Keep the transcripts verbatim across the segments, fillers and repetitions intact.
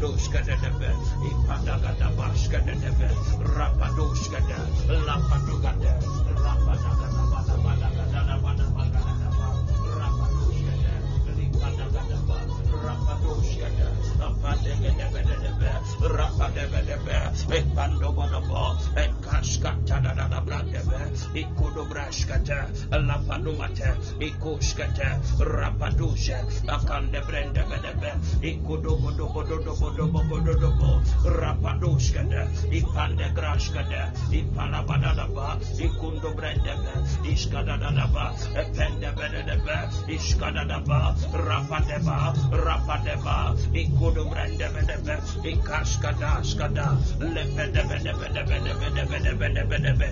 Lapadoshka de Debe, Ipadagada Bashka de Debe, Rapadoshka de Lapadugade, Rapadagada Badabadagada Badabagada, Rapadoshka de Lipadagada, Rapadoshka de Apadegade, Rapadebe, Epandobodobo, Ekashkata da Brandebe, Ikodobrashkata, Lapadumate, Ikoshkata, Rapadusha, Akande Brandebe, Ikodobodobodobodobodobodobo, Rapadushkata, Ipande Grashkata, Ipalabadaba, Ikundo Brandebe, Iskadadaba, Ependebedebe, Iskadadaba, Rapadeba, Rapadeba, Ikodo Brandebe, Ikashkada, Skada, Lepedebedebedebedebedebedebedebe.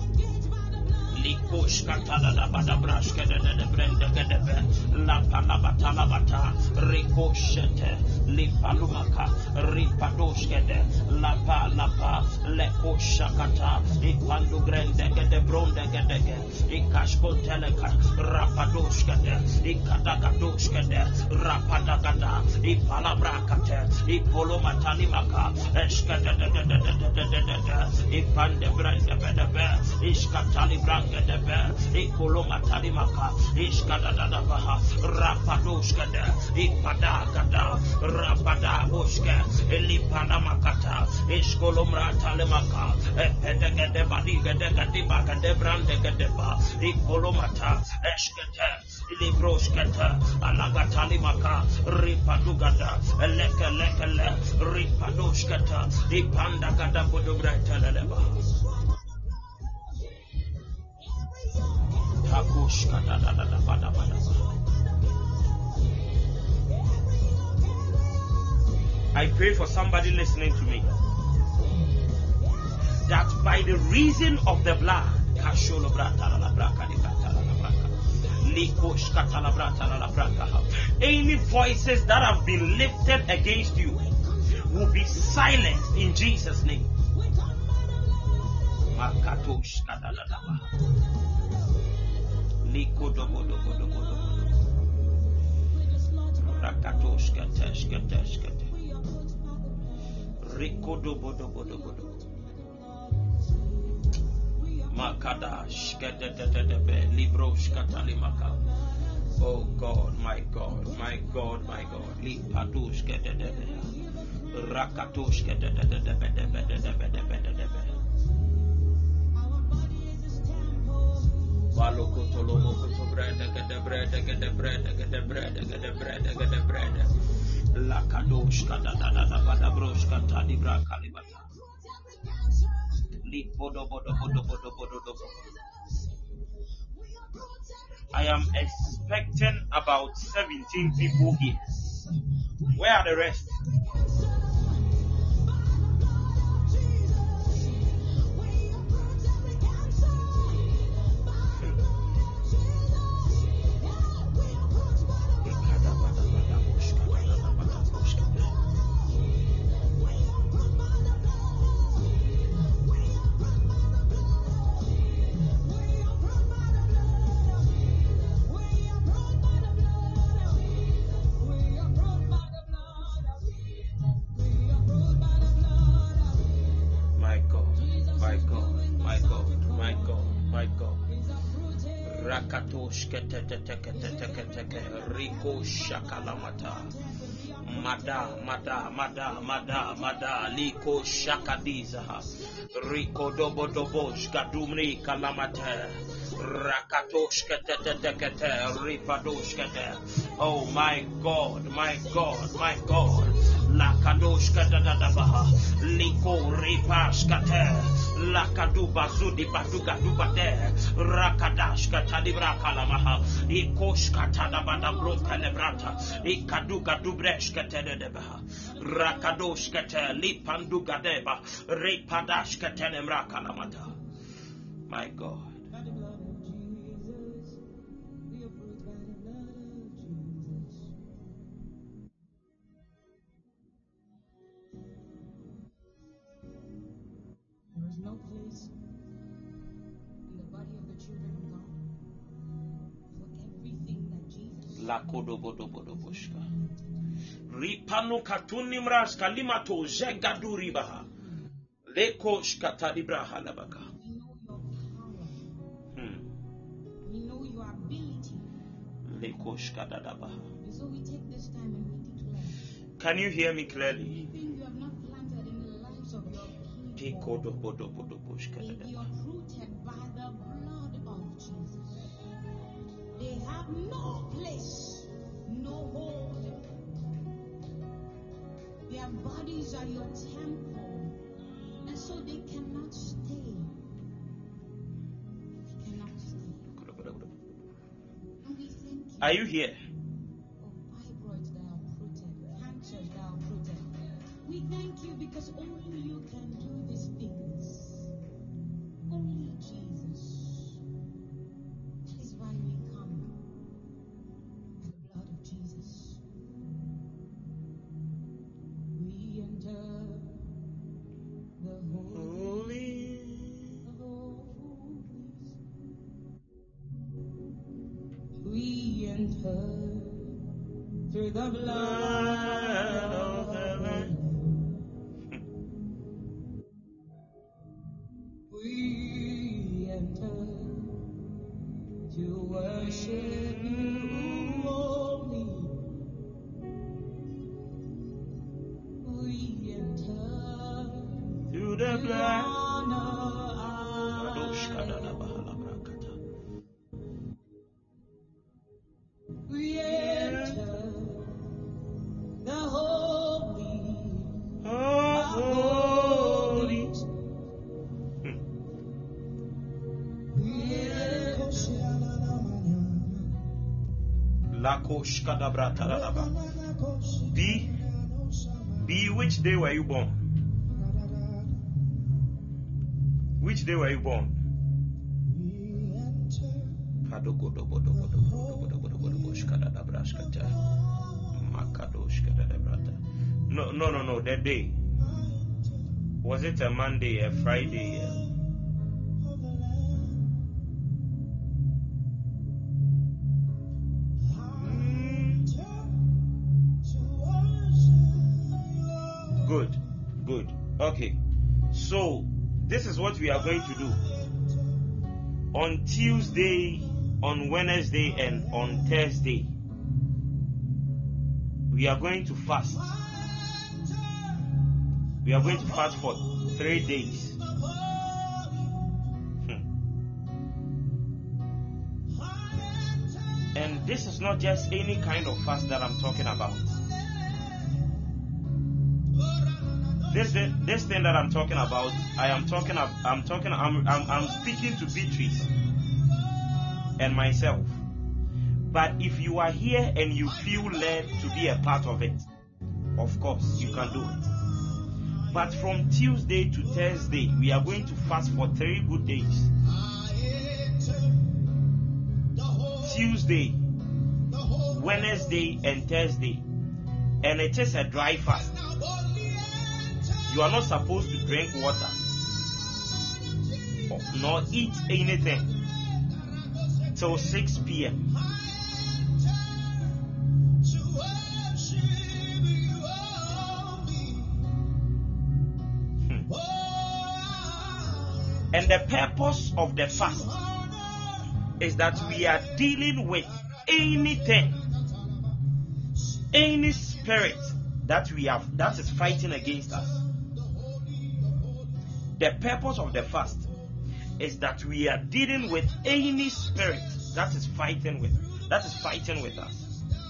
Likush katala da bada brashke de de brende gedebe la palabata la bata rikoshete li palumaka ripadoshke de la pa la pa le koshakata ipandu grende gede bronde gedege ikashko teleka rapadoshke de ikadagadoshke de rapadagada ipalabrakate ipolomatali maka eshke de de de de de de de ipande brende bedebe iskatali brande Debe, Ikoloma Talimaka, Iskadadabaha, Rapadoskada, Ipadagada, Rapada Boska, Elipanamakata, Iskolomra Talimaka, Epedegade Badiga de Gadibaga de Brandegadeba, Ikolomata, Eskete, Libroskata, Alagatalimaka, Ripadugada, Eleka Lekele, Ripadoskata, Ipandagada Bodobrata. I pray for somebody listening to me that by the reason of the blood, any voices that have been lifted against you will be silenced in Jesus' name. Liko dobo dobo dobo dobo rakatoshka teshka teshka Riko dobo dobo dobo dobo Makadash kedededebe libroshka talimaka. Oh God, my God, my God, my God. Lipadush kededebe rakatosh kedededebe debe debe debe debe Balokotolomo koto bread, get the bread, get the bread, get the bread, get the bread, get the bread. La kadosh kada da da da da brosh kata di bra kalibata. Li bodo bodo bodo bodo bodo bodo. I am expecting about seventeen people here. Where are the rest? Riko shakalamata mada mada mada mada mada liko shakadiza Riko dobo dobo shkadumri kalamata rakatosh kete kete ripadosh kete. Oh my God, my God, my God. La kadosh kadadabaha liko ripash kate la kaduba zudi baduga dubade rakadash katadibra kalamaha ikosh katadabada broka lebrata ikaduga dubresh katedebaha rakadosh kate lipanduga deba repadash katenemra kalamata. My God. No place in the body of the children of God for everything that Jesus La kodobodobodoboshka Ripanu katunimras kalimato zegaduribaha. Leko shkatadibraha labaka. We know your power. We know your ability. Leko shkadadabaha. And so we take this time and we declare Can you hear me clearly? anything you have not planted in the lives of your people, they be uprooted by the blood of Jesus. They have no place, no hold. Their bodies are your temple, and so they cannot stay. They cannot stay. And we thank you. Are you here? Oh, fibroids that are uprooted, cancers that are uprooted. We thank you because only you can do these things. Only Jesus. That is why we come by the blood of Jesus. We enter the holy of holies. We enter through the blood of the Lamb. We enter to worship you only. We enter Through the blood. honor We enter the holy Oh, holy. We enter Lakoshkadabratarabha. B. B. Which day were you born? Which day were you born? No, no, no, no. That day. Was it a Monday, a Friday? a- Good, good. Okay. So, this is what we are going to do. On Tuesday, on Wednesday, and on Thursday, we are going to fast. We are going to fast for three days. Hmm. And this is not just any kind of fast that I'm talking about. This this thing that I'm talking about, I am talking ab- I'm talking I'm I'm, I'm speaking to Beatrice and myself. But if you are here and you feel led to be a part of it, of course you can do it. But from Tuesday to Thursday, we are going to fast for three good days. Tuesday, Wednesday, and Thursday. And it is a dry fast. You are not supposed to drink water nor eat anything till six p.m. Hmm. And the purpose of the fast is that we are dealing with anything, any spirit that we have that is fighting against us. The purpose of the fast is that we are dealing with any spirit that is fighting with that is fighting with us.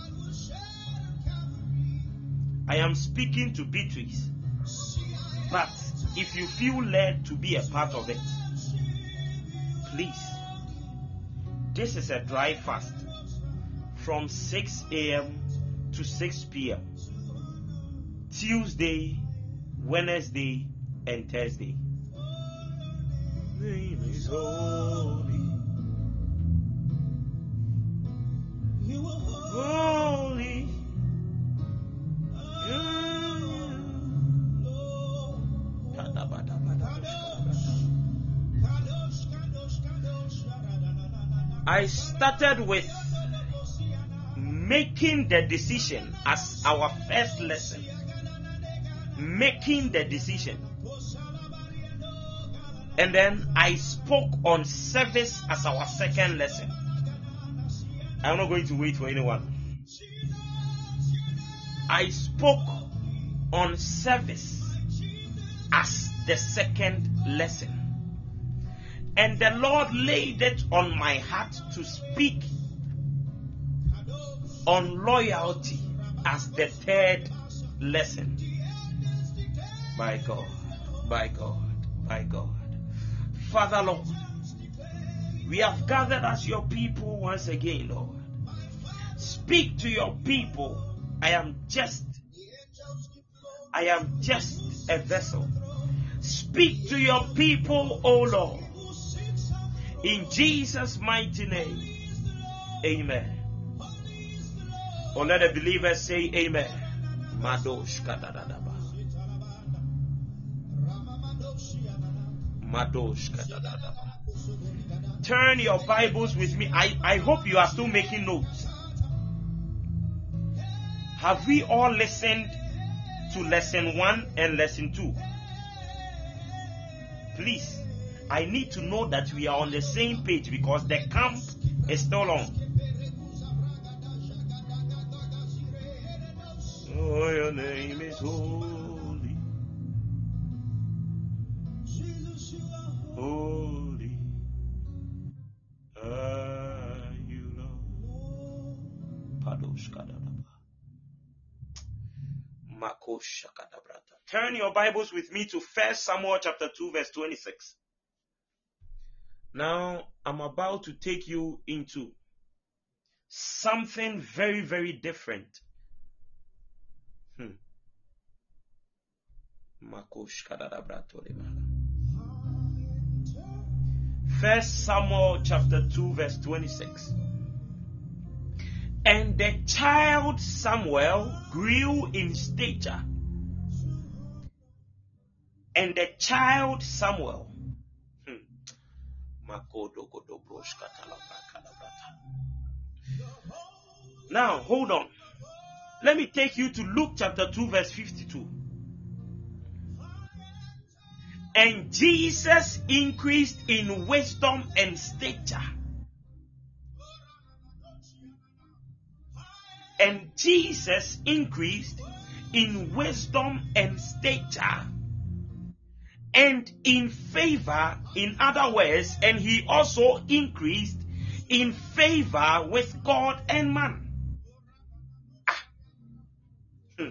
I am speaking to Beatrice, but if you feel led to be a part of it, please. This is a dry fast from six a.m. to six p.m. Tuesday, Wednesday, and Thursday. Name is holy. You are holy. I started with making the decision as our first lesson. Making the decision. And then I spoke on service as our second lesson. I'm not going to wait for anyone. I spoke on service as the second lesson. And the Lord laid it on my heart to speak on loyalty as the third lesson. By God, by God, by God. Father, Lord, we have gathered as your people once again, Lord. Speak to your people. I am just, I am just a vessel. Speak to your people, O Lord. In Jesus' mighty name. Amen. Or let the believers say amen. Madosh kadadadaba. Madosh kadadadaba. Turn your Bibles with me. I, I hope you are still making notes. Have we all listened to lesson one and lesson two? Please, I need to know that we are on the same page because the camp is still on. Oh, your name is holy. Holy are you, Lord. Padosh kadadaba. Makosha kadabrata. Turn your Bibles with me to First Samuel chapter two verse twenty-six. Now, I'm about to take you into something very, very different. Hmm. First Samuel chapter two verse twenty-six. And the child Samuel grew in stature. And the child Samuel. Hmm. Now, hold on. Let me take you to Luke chapter two verse fifty-two. And Jesus increased in wisdom and stature. And Jesus increased in wisdom and stature and in favor, in other words, and he also increased in favor with God and man. Ah. Hmm.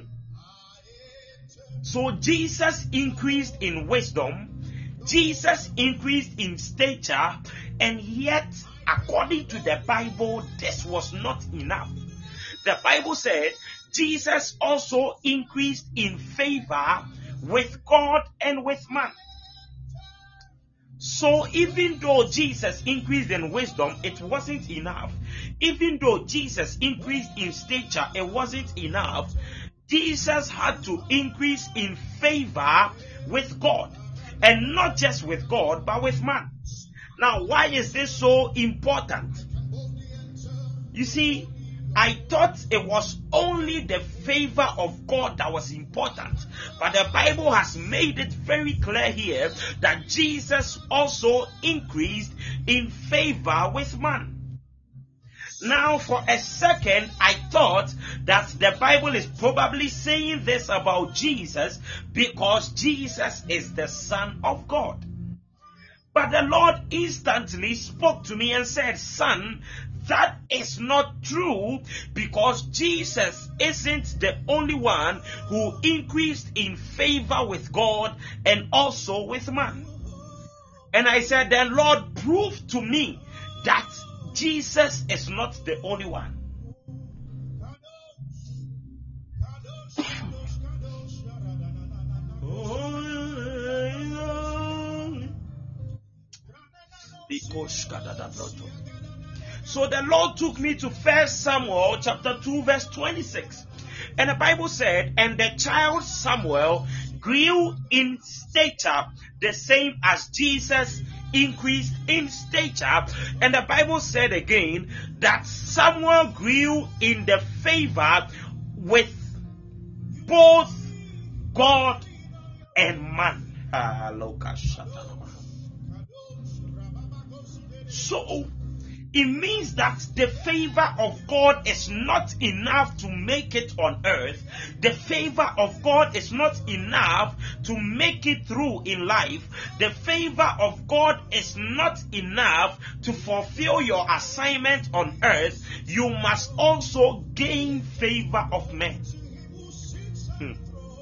So Jesus increased in wisdom, Jesus increased in stature, and yet, according to the Bible, this was not enough. The Bible said Jesus also increased in favor with God and with man. So even though Jesus increased in wisdom, it wasn't enough. Even though Jesus increased in stature, it wasn't enough. Jesus had to increase in favor with God. And not just with God, but with man. Now, why is this so important? You see, I thought it was only the favor of God that was important. But the Bible has made it very clear here that Jesus also increased in favor with man. Now, for a second, I thought that the Bible is probably saying this about Jesus because Jesus is the Son of God. But the Lord instantly spoke to me and said, "Son, that is not true, because Jesus isn't the only one who increased in favor with God and also with man." And I said, "Then Lord, prove to me that Jesus is not the only one." So the Lord took me to First Samuel chapter two verse twenty-six. And the Bible said, "And the child Samuel grew in stature, the same as Jesus increased in stature. And the Bible said again that Samuel grew in the favor with both God and man. So it means that the favor of God is not enough to make it on earth. The favor of God is not enough to make it through in life. The favor of God is not enough to fulfill your assignment on earth. You must also gain favor of men. Hmm.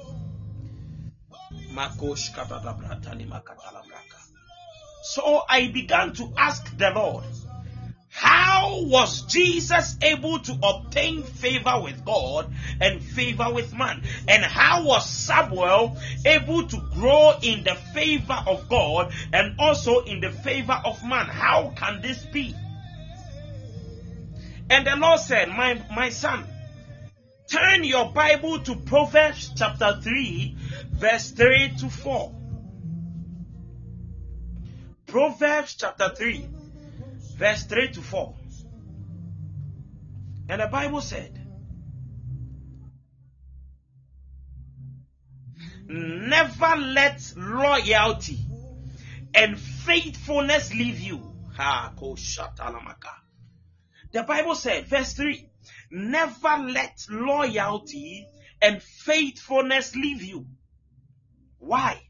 So I began to ask the Lord, how was Jesus able to obtain favor with God and favor with man? And how was Samuel able to grow in the favor of God and also in the favor of man? How can this be? And the Lord said, my, my son, turn your Bible to Proverbs chapter three, verse three to four. Proverbs chapter three, verse three to four. And the Bible said, never let loyalty and faithfulness leave you. The Bible said, verse three, never let loyalty and faithfulness leave you. Why?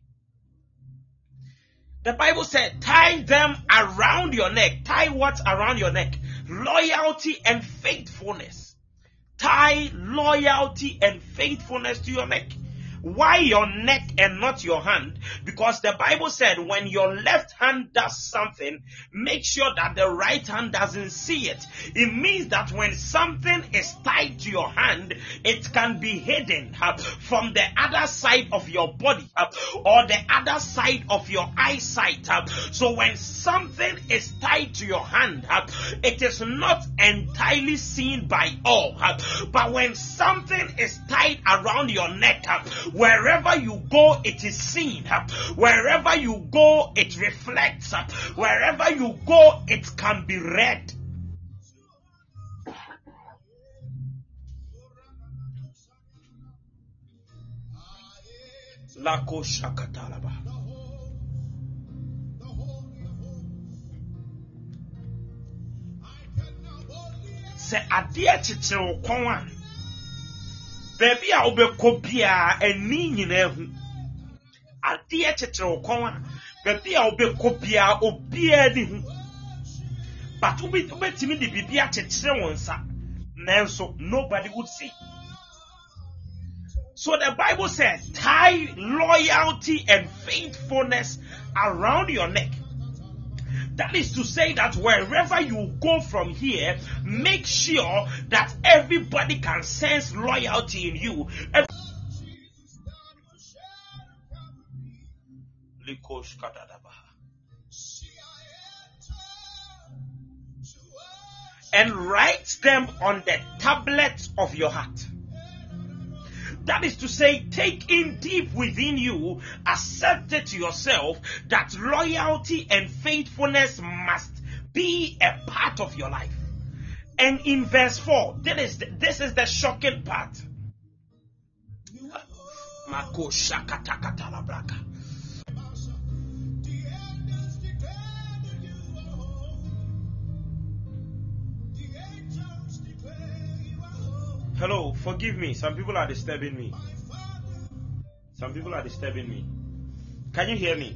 The Bible said, tie them around your neck. Tie what around your neck? Loyalty and faithfulness. Tie loyalty and faithfulness to your neck. Why your neck and not your hand? Because the Bible said when your left hand does something, make sure that the right hand doesn't see it. It means that when something is tied to your hand, it can be hidden uh, from the other side of your body uh, or the other side of your eyesight. Uh. So when something is tied to your hand, uh, it is not entirely seen by all. Uh, but when something is tied around your neck, uh, wherever you go, it is seen. Wherever you go, it reflects. Wherever you go, it can be read. Lako shakatalaba. Se adia chichiro kwa baby a obekọ bia ani nyina hu ade echetere okon a baby a obekọ bia obia di hu but obi obetimi de bibia chetere wonsa nanso nobody would see. So the Bible said, tie loyalty and faithfulness around your neck. That is to say that wherever you go from here, make sure that everybody can sense loyalty in you. And write them on the tablet of your heart. That is to say, take in deep within you, accept it to yourself that loyalty and faithfulness must be a part of your life. And in verse four, this is the, this is the shocking part. Hello, forgive me. Some people are disturbing me. Some people are disturbing me. Can you hear me?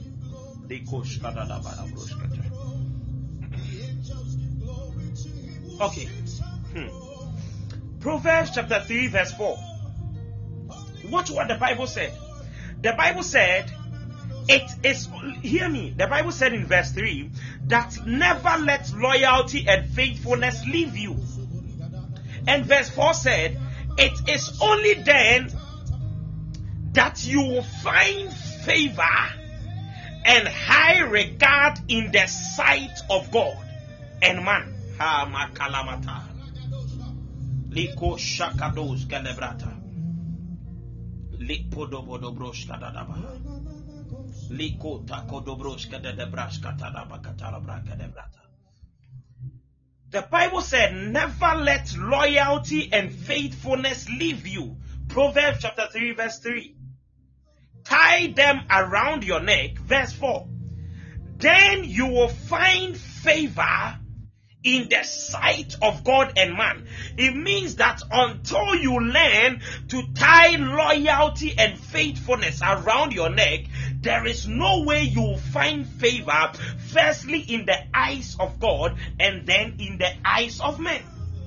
Okay. Hmm. Proverbs chapter three, verse four. Watch what the Bible said. The Bible said, it is, hear me, the Bible said in verse three, that never let loyalty and faithfulness leave you. And verse four said, it is only then that you will find favor and high regard in the sight of God and man. Ha makalamata. Liko shakados galebrata. Lipodobodobroshtadadaba. The Bible said, never let loyalty and faithfulness leave you. Proverbs chapter three, verse three. Tie them around your neck. Verse four. Then you will find favor in the sight of God and man. It means that until you learn to tie loyalty and faithfulness around your neck, there is no way you will find favor, firstly in the eyes of God and then in the eyes of men.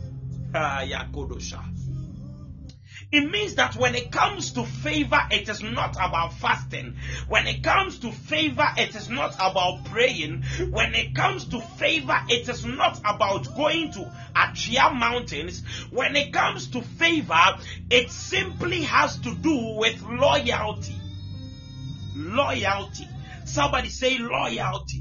It means that when it comes to favor, it is not about fasting. When it comes to favor, it is not about praying. When it comes to favor, it is not about going to Achia mountains. When it comes to favor, it simply has to do with loyalty. Loyalty. Somebody say loyalty.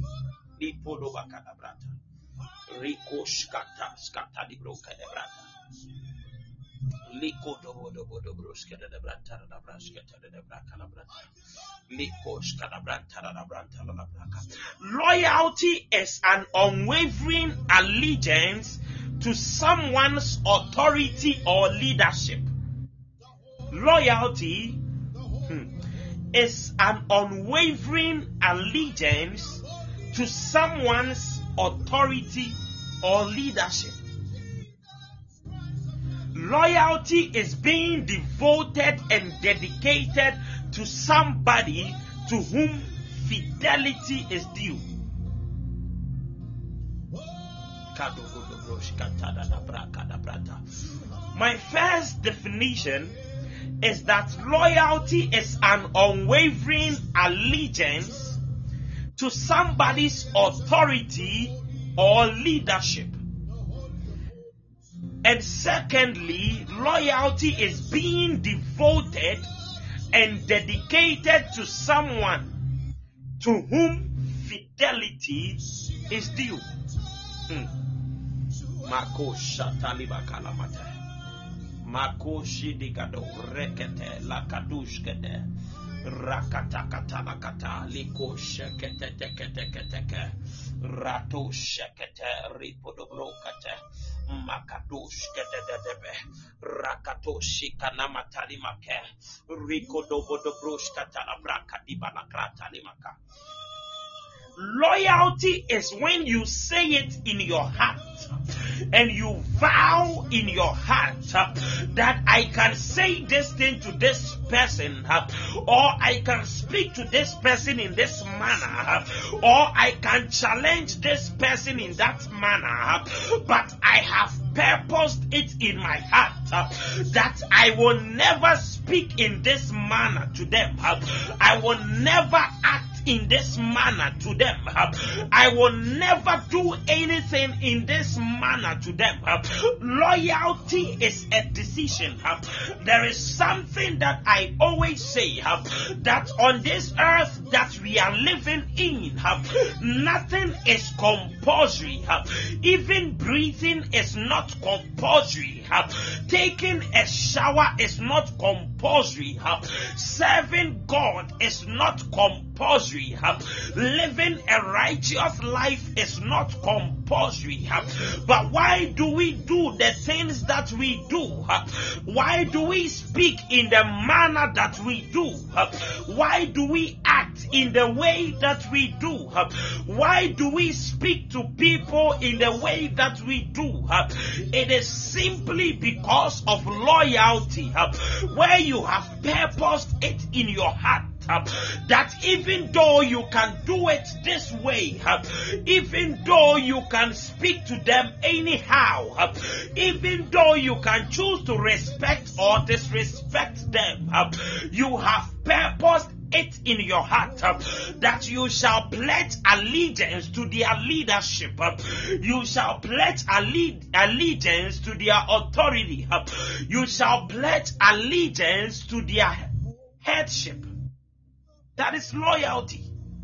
Loyalty is an unwavering allegiance to someone's authority or leadership. Loyalty hmm, is an unwavering allegiance to someone's authority or leadership. Loyalty is being devoted and dedicated to somebody to whom fidelity is due. My first definition is that loyalty is an unwavering allegiance to somebody's authority or leadership. And secondly, loyalty is being devoted and dedicated to someone to whom fidelity is due. Makosha taliba kalamate. Makoshi digado rekete lakadushkede. Rakatakata lakata liko shekete teke teke teke. Rato shekete ripodobrokate. Makadushkede dedebe. Rakatoshi kanamatali make. Riko dobodobroshkata la braka dibalakrata limaka. Loyalty is when you say it in your heart and you vow in your heart uh, that I can say this thing to this person uh, or I can speak to this person in this manner uh, or I can challenge this person in that manner, uh, but I have purposed it in my heart uh, that I will never speak in this manner to them. uh, I will never act in this manner to them. I will never do anything in this manner to them. Loyalty is a decision. There is something that I always say, that on this earth that we are living in, nothing is compulsory. Even breathing is not compulsory. Taking a shower is not compulsory. Serving God is not compulsory. Living a righteous life is not compulsory. But why do we do the things that we do? Why do we speak in the manner that we do? Why do we act in the way that we do? Why do we speak to people in the way that we do? It is simply because of loyalty, where you have purposed it in your heart. Uh, that even though you can do it this way, uh, even though you can speak to them anyhow, uh, even though you can choose to respect or disrespect them, uh, you have purposed it in your heart uh, that you shall pledge allegiance to their leadership. Uh, you shall pledge alle- allegiance to their authority. Uh, you shall pledge allegiance to their headship. That is loyalty.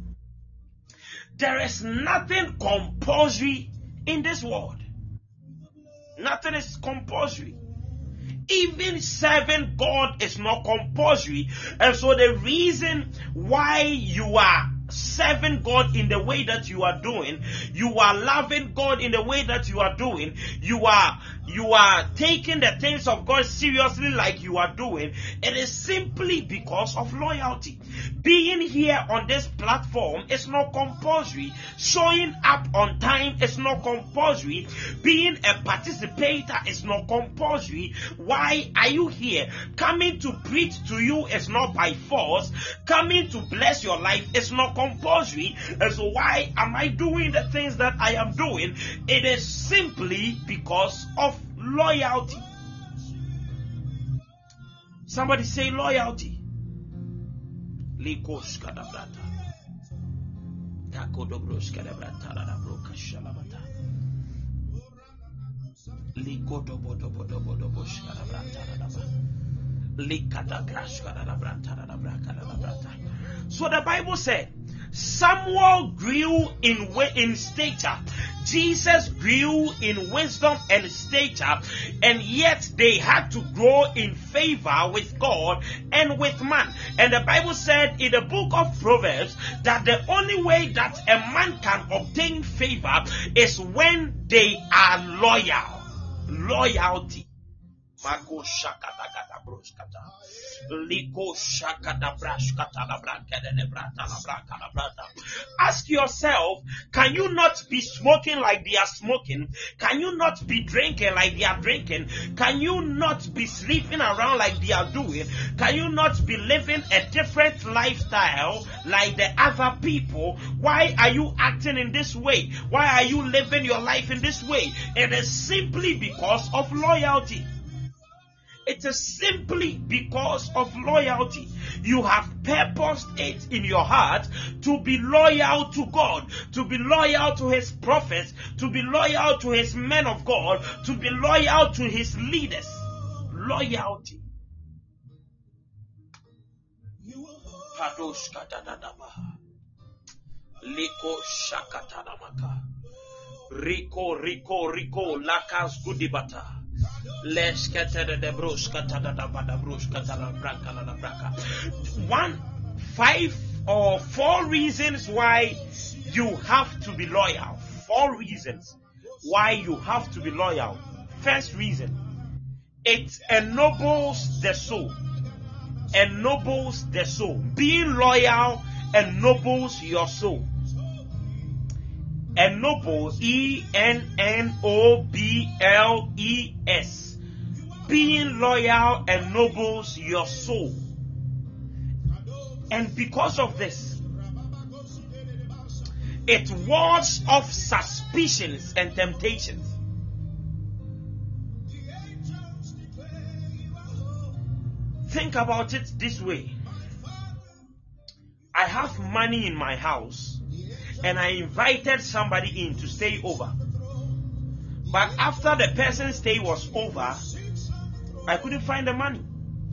There is nothing compulsory in this world. Nothing is compulsory. even serving God is not compulsory. And so the reason why you are serving God in the way that you are doing, you are loving God in the way that you are doing, you are you are taking the things of God seriously like you are doing, it is simply because of loyalty. Being here on this platform is not compulsory. Showing up on time is not compulsory. Being a participator is not compulsory. Why are you here? Coming to preach to you is not by force. Coming to bless your life is not compulsory. And so why am I doing the things that I am doing? It is simply because of loyalty. Somebody say loyalty. Likos kadabrata. Takodobros kadabrata la broka shalabata. Likodobodobodobodobosh kadabrata la ba. Likadagrash kadabrata la braka la brata. So the Bible said Samuel grew in in stature. Jesus grew in wisdom and stature, and yet they had to grow in favor with God and with man. And the Bible said in the book of Proverbs that the only way that a man can obtain favor is when they are loyal. Loyalty. Mago shakata kata broskata. Liko shakata brashkata la branca de brata la branca la brata. Ask yourself, can you not be smoking like they are smoking? Can you not be drinking like they are drinking? Can you not be sleeping around like they are doing? Can you not be living a different lifestyle like the other people? Why are you acting in this way? Why are you living your life in this way? It is simply because of loyalty. It is simply because of loyalty. You have purposed it in your heart to be loyal to God, to be loyal to His prophets, to be loyal to His men of God, to be loyal to His leaders. Loyalty. Liko shakatanamaka. Rico, Rico, Rico, lakas gudibata. One, five or four reasons why you have to be loyal. Four reasons why you have to be loyal. First reason, it ennobles the soul. Ennobles the soul. Being loyal ennobles your soul. Ennoble, E N N O B L E S. Being loyal ennobles your soul. And because of this, it wards off suspicions and temptations. Think about it this way. I have money in my house, and I invited somebody in to stay over. But after the person's stay was over, I couldn't find the money.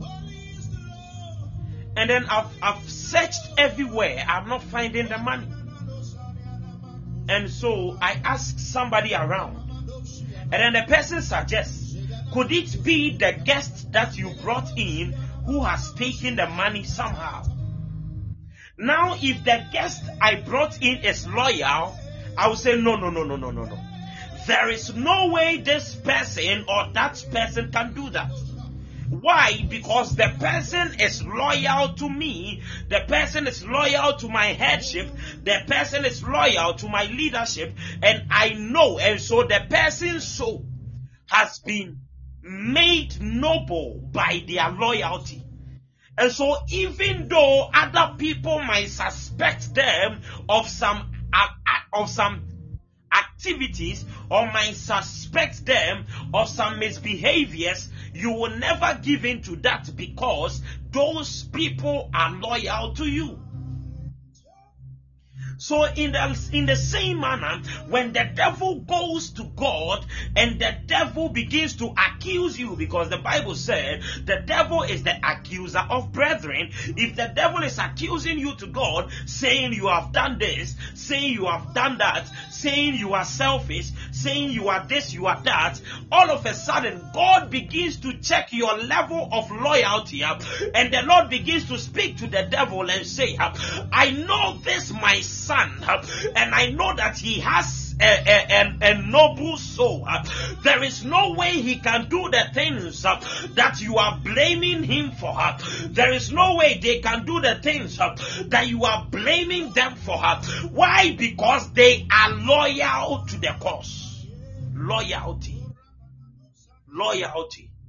And then I've, I've searched everywhere. I'm not finding the money. And so I asked somebody around. And then the person suggests, could it be the guest that you brought in who has taken the money somehow? Now, if the guest I brought in is loyal, I will say, no, no, no, no, no, no, no. There is no way this person or that person can do that. Why? Because the person is loyal to me, the person is loyal to my headship, the person is loyal to my leadership, and I know, and so the person's soul has been made noble by their loyalty. And so even though other people might suspect them of some uh, of some activities, or might suspect them of some misbehaviors, you will never give in to that, because those people are loyal to you. So in the, in the same manner, when the devil goes to God and the devil begins to accuse you, because the Bible said the devil is the accuser of brethren. If the devil is accusing you to God, saying you have done this, saying you have done that, saying you are selfish, saying you are this, you are that, all of a sudden God begins to check your level of loyalty, and the Lord begins to speak to the devil and say, I know this my son, and I know that he has a, a, a, a noble soul. There is no way he can do the things that you are blaming him for. There is no way they can do the things that you are blaming them for. Why? Because they are loyal to the cause. Loyalty. Loyalty.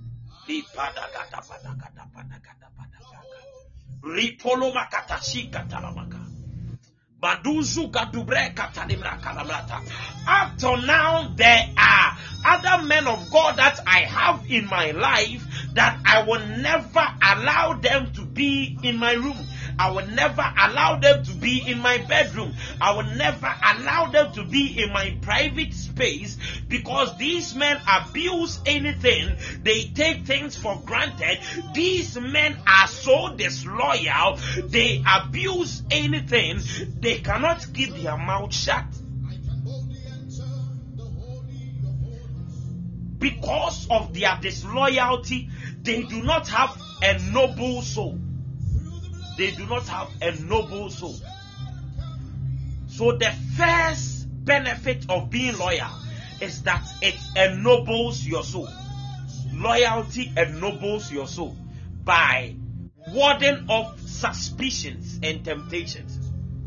Up till now, there are other men of God that I have in my life that I will never allow them to be in my room. I will never allow them to be in my bedroom. I will never allow them to be in my private space, because these men abuse anything. They take things for granted. These men are so disloyal. They abuse anything. They cannot keep their mouth shut. Because of their disloyalty, they do not have a noble soul. They do not have a noble soul. So the first benefit of being loyal is that it ennobles your soul. Loyalty ennobles your soul by warding off suspicions and temptations.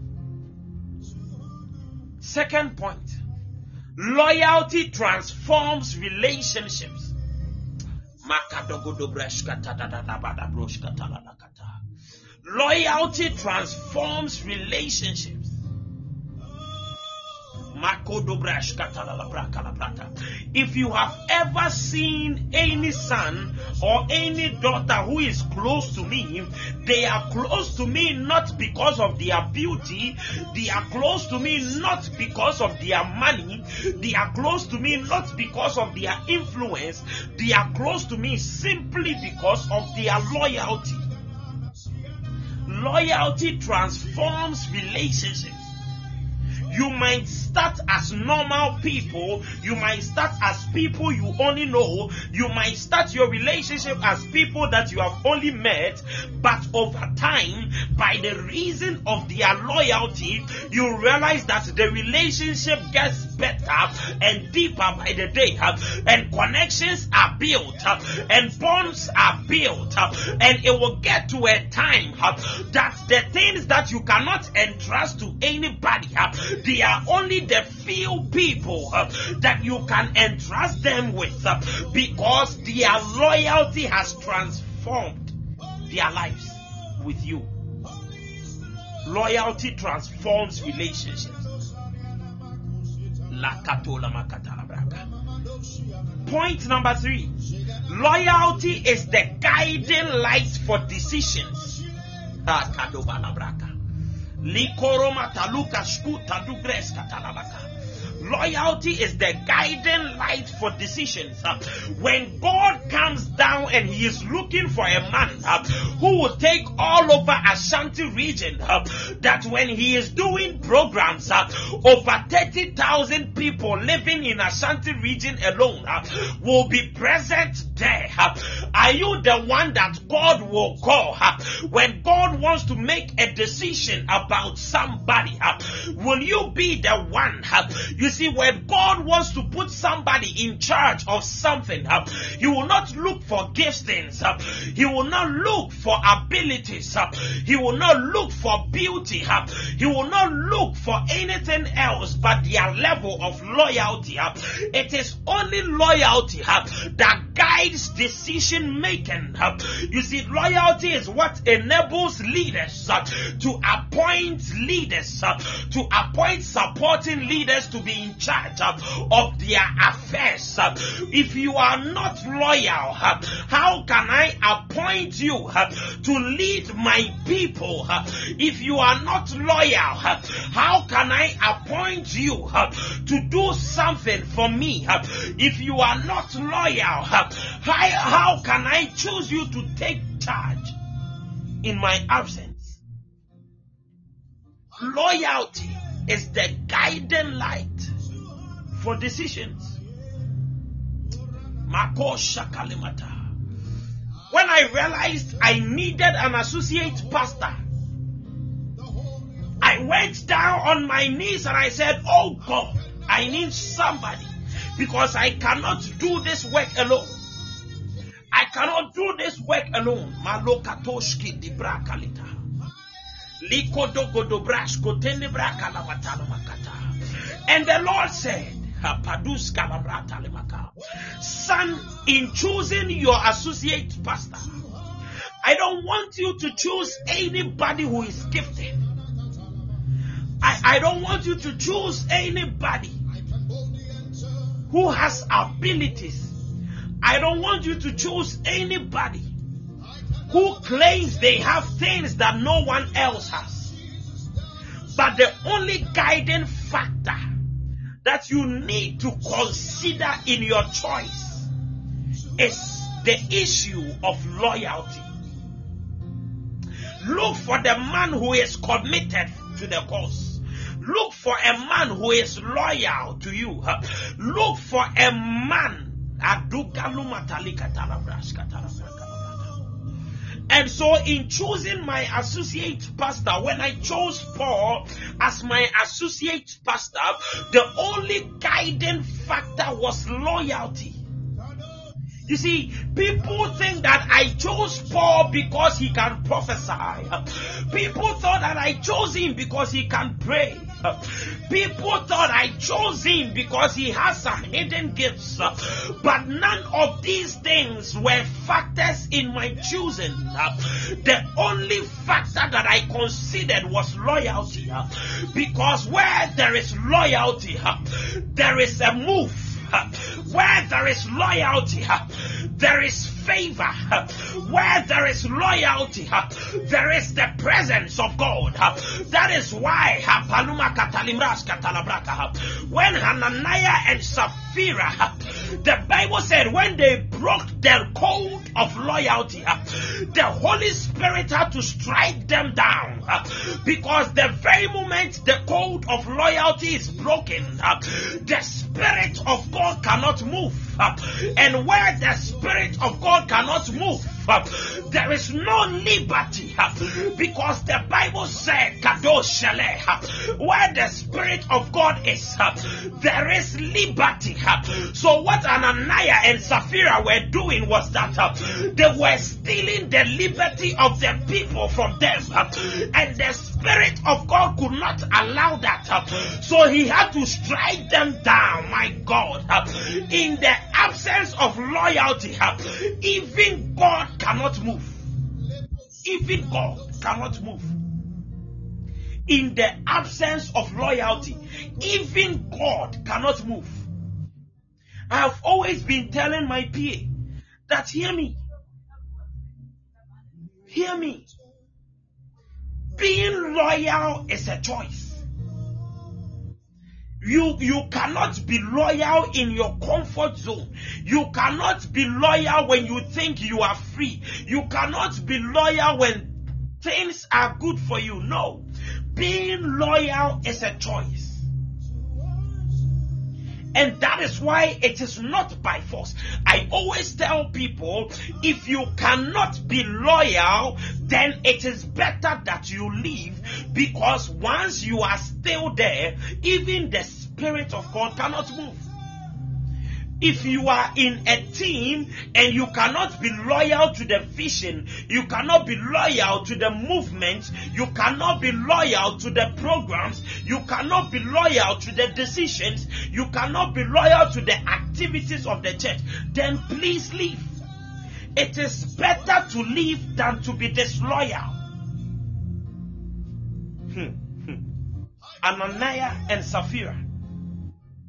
Second point, loyalty transforms relationships. Loyalty transforms relationships. If you have ever seen any son or any daughter who is close to me, they are close to me not because of their beauty, they are close to me not because of their money, they are close to me not because of their influence, they are close to me simply because of their loyalty. Loyalty transforms relationships. You might start as normal people. You might start as people you only know. You might start your relationship as people that you have only met. But over time, by the reason of their loyalty, you realize that the relationship gets better and deeper by the day. And connections are built. And bonds are built. And it will get to a time that the things that you cannot entrust to anybody, they are only the few people uh, that you can entrust them with, uh, because their loyalty has transformed their lives with you. Loyalty transforms relationships. Point number three. Loyalty is the guiding light for decisions. Loyalty is the guiding light for decisions. When God comes down and He is looking for a man who will take all over Ashanti region, that when He is doing programs, over thirty thousand people living in Ashanti region alone will be present there. Are you the one that God will call when God wants to make a decision about somebody? Will you be the one? You see, when God wants to put somebody in charge of something, He will not look for giftings. He will not look for abilities. He will not look for beauty. He will not look for anything else but their level of loyalty. It is only loyalty that guides decision making. You see, loyalty is what enables leaders to appoint leaders, to appoint supporting leaders to be in charge uh, of their affairs. Uh, if you are not loyal, uh, how can I appoint you uh, to lead my people? Uh, if you are not loyal, uh, how can I appoint you uh, to do something for me? Uh, if you are not loyal, uh, how, how can I choose you to take charge in my absence? Loyalty is the guiding light for decisions. Makosha Kalimata. When I realized I needed an associate pastor, I went down on my knees and I said, oh God, I need somebody, because I cannot do this work alone. I cannot do this work alone. Malokatoshki di brakalita. Likodogodobrashko tenebrakalamatana makata. And the Lord said, son, in choosing your associate pastor, I don't want you to choose anybody who is gifted. I, I don't want you to choose anybody who has abilities. I don't want you to choose anybody who claims they have things that no one else has. But the only guiding factor that you need to consider in your choice is the issue of loyalty. Look for the man who is committed to the cause. Look for a man who is loyal to you. Look for a man. And so in choosing my associate pastor, when I chose Paul as my associate pastor, the only guiding factor was loyalty. You see, people think that I chose Paul because he can prophesy. People thought that I chose him because he can pray. People thought I chose him because he has some hidden gifts. But none of these things were factors in my choosing. The only factor that I considered was loyalty. Because where there is loyalty, there is a move. Where there is loyalty, there is favor. Where there is loyalty, there is the presence of God. That is why when Hananiah and Sapphira, the Bible said when they broke their code of loyalty, the Holy Spirit had to strike them down, because the very moment the code of loyalty is broken, the Spirit of God cannot move. And where the Spirit of God cannot move, there is no liberty, because the Bible said, where the Spirit of God is, there is liberty. So what Ananias and Sapphira were doing was that they were stealing the liberty of the people from them, and the Spirit of God could not allow that. So he had to strike them down. My God, in the absence of loyalty, even God cannot move. Even God cannot move. In the absence of loyalty, even God cannot move. I have always been telling my P A that, hear me, hear me, being loyal is a choice. You, you cannot be loyal in your comfort zone. You cannot be loyal when you think you are free. You cannot be loyal when things are good for you. No. Being loyal is a choice. And that is why it is not by force. I always tell people, if you cannot be loyal, then it is better that you leave, because once you are still there, even the Spirit of God cannot move. If you are in a team and you cannot be loyal to the vision, you cannot be loyal to the movement, you cannot be loyal to the programs, you cannot be loyal to the decisions, you cannot be loyal to the activities of the church, then please leave. It is better to leave than to be disloyal. Hmm. Hmm. Ananias and Sapphira,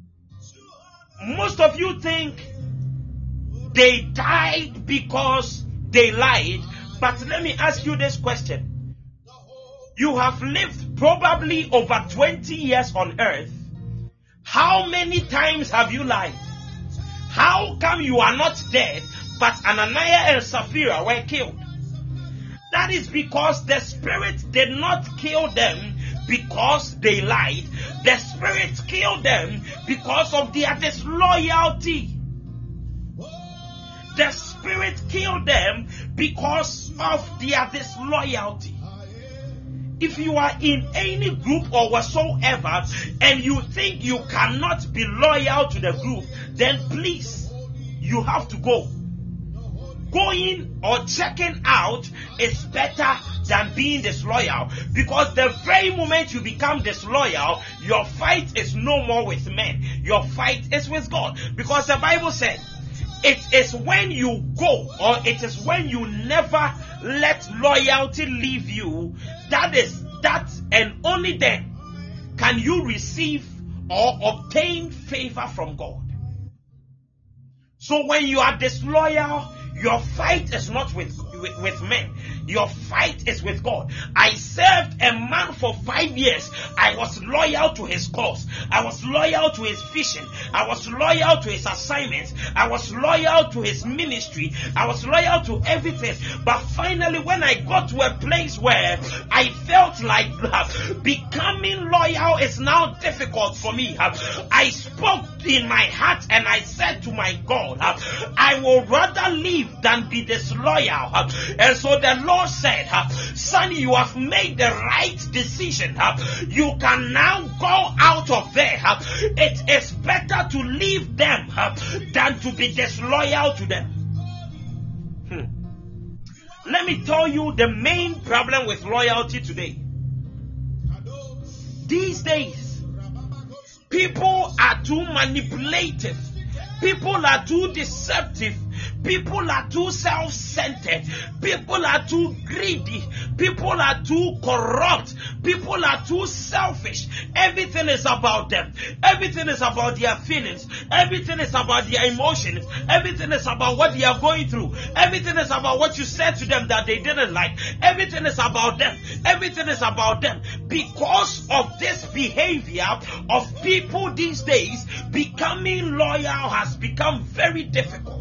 most of you think they died because they lied, but let me ask you this question. You have lived probably over twenty years on earth. How many times have you lied? How come you are not dead, but Ananias and Sapphira were killed? That is because the Spirit did not kill them because they lied. The Spirit killed them because of their disloyalty. The Spirit killed them because of their disloyalty. If you are in any group or whatsoever and you think you cannot be loyal to the group, then please, you have to go. Going or checking out is better than being disloyal, because the very moment you become disloyal, your fight is no more with men. Your fight is with God, because the Bible said it is when you go, or it is when you never let loyalty leave you, that is that and only then can you receive or obtain favor from God. So when you are disloyal, your fight is not with, with, with men. Your fight is with God. I served a man for five years. I was loyal to his cause. I was loyal to his vision. I was loyal to his assignments. I was loyal to his ministry. I was loyal to everything. But finally, when I got to a place where I felt like uh, becoming loyal is now difficult for me, uh, I spoke in my heart and I said to my God, uh, I will rather live than be disloyal. Uh, and so the Lord said, uh, son, you have made the right decision. Uh, you can now go out of there. Uh, it is better to leave them uh, than to be disloyal to them. Hmm. Let me tell you the main problem with loyalty today. These days, people are too manipulative. People are too deceptive. People are too self-centered. People are too greedy. People are too corrupt. People are too selfish. Everything is about them. Everything is about their feelings. Everything is about their emotions. Everything is about what they are going through. Everything is about what you said to them that they didn't like. Everything is about them. Everything is about them. Because of this behavior of people these days, becoming loyal has become very difficult.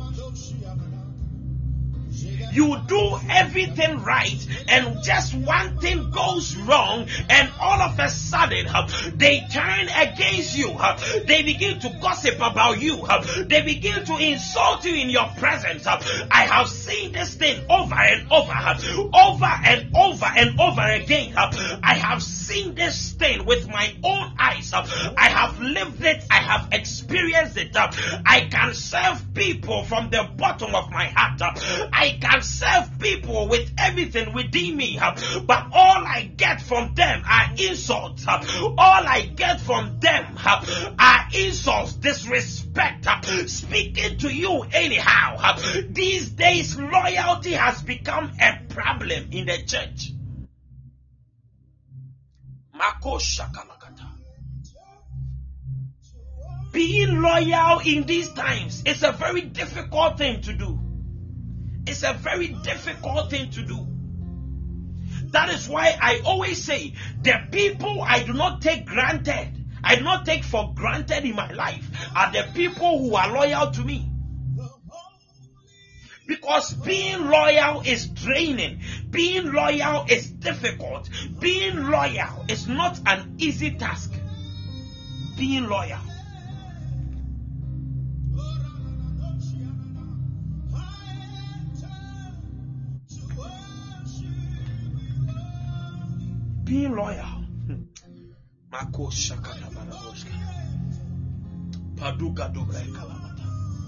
You do everything right and just one thing goes wrong, and all of a sudden uh, they turn against you. Uh, they begin to gossip about you. Uh, they begin to insult you in your presence. Uh, I have seen this thing over and over, uh, over and over and over again. Uh, I have seen this thing with my own eyes. Uh, I have lived it. I have experienced it. Uh, I can serve people from the bottom of my heart. Uh, I can serve people with everything within me, uh, but all I get from them are insults. Uh, all I get from them uh, are insults, disrespect, uh, speaking to you anyhow. Uh, these days, loyalty has become a problem in the church. Being loyal in these times is a very difficult thing to do. It's a very difficult thing to do. That is why I always say the people I do not take granted, I do not take for granted in my life, are the people who are loyal to me. Because being loyal is draining. Being loyal is difficult. Being loyal is not an easy task. Being loyal. Being loyal. Mako shakata baraboska. Paduka dubra kalamata.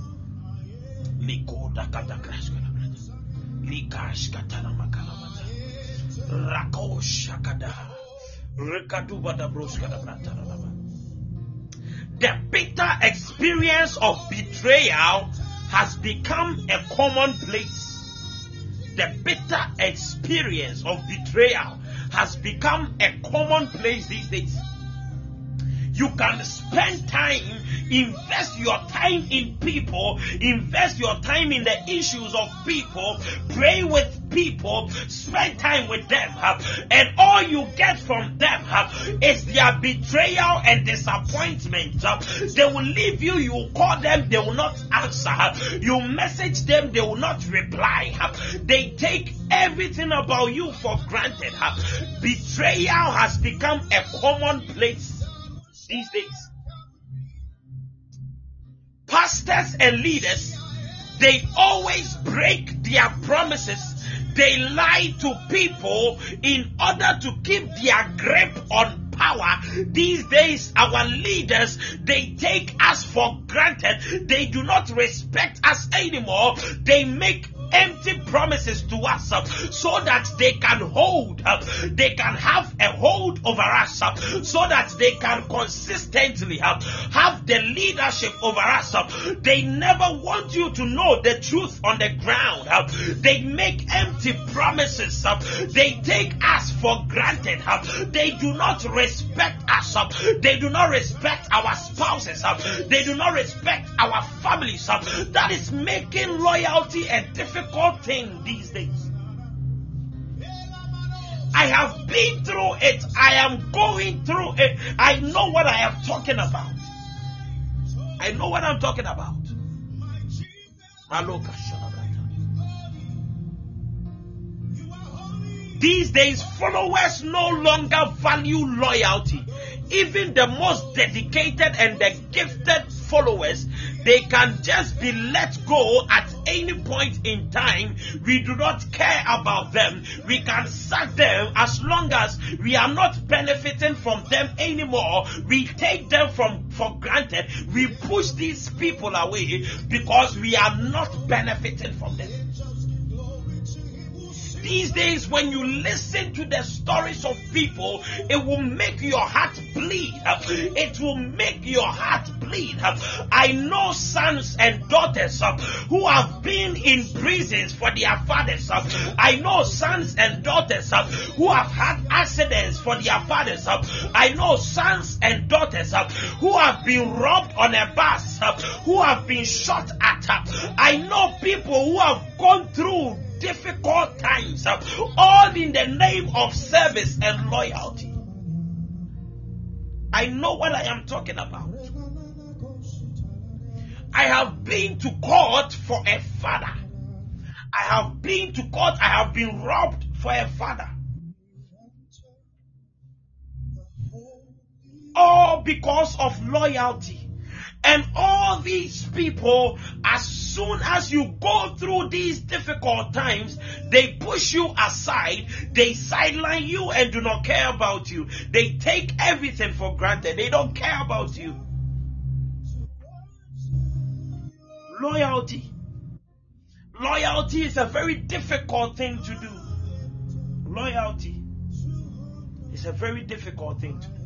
Liko dakata kraska labrata. Likash katana makalamata. Rako shakada. Rekaduba da broska labrata laba. The bitter experience of betrayal has become a commonplace. The bitter experience of betrayal has become a commonplace these days. You can spend time, invest your time in people, invest your time in the issues of people, pray with people, spend time with them, and all you get from them is their betrayal and disappointment. They will leave you, you call them, they will not answer. You message them, they will not reply. They take everything about you for granted. Betrayal has become a commonplace these days. Pastors and leaders, they always break their promises. They lie to people in order to keep their grip on power. These days, our leaders, they take us for granted. They do not respect us anymore. They make empty promises to us uh, so that they can hold, uh, they can have a hold over us, uh, so that they can consistently uh, have the leadership over us. Uh, they never want you to know the truth on the ground. Uh, they make empty promises. Uh, they take us for granted. Uh, they do not respect us. Uh, they do not respect our spouses. Uh, they do not respect our families. Uh, that is making loyalty a difficult thing these days. I have been through it. I am going through it. I know what I am talking about. I know what I'm talking about. These days, followers no longer value loyalty. Even the most dedicated and the gifted followers, they can just be let go at any point in time. We do not care about them. We can sack them as long as we are not benefiting from them anymore. We take them from for granted. We push these people away because we are not benefiting from them. These days, when you listen to the stories of people, it will make your heart bleed. It will make your heart bleed. I know sons and daughters who have been in prisons for their fathers. I know sons and daughters who have had accidents for their fathers. I know sons and daughters who have been robbed on a bus, who have been shot at. I know people who have gone through difficult times, all in the name of service and loyalty. I know what I am talking about. I have been to court for a father. I have been to court. I have been robbed for a father. All because of loyalty. And all these people, as soon as you go through these difficult times, they push you aside, they sideline you and do not care about you. They take everything for granted. They don't care about you. Loyalty. Loyalty is a very difficult thing to do. Loyalty is a very difficult thing to do.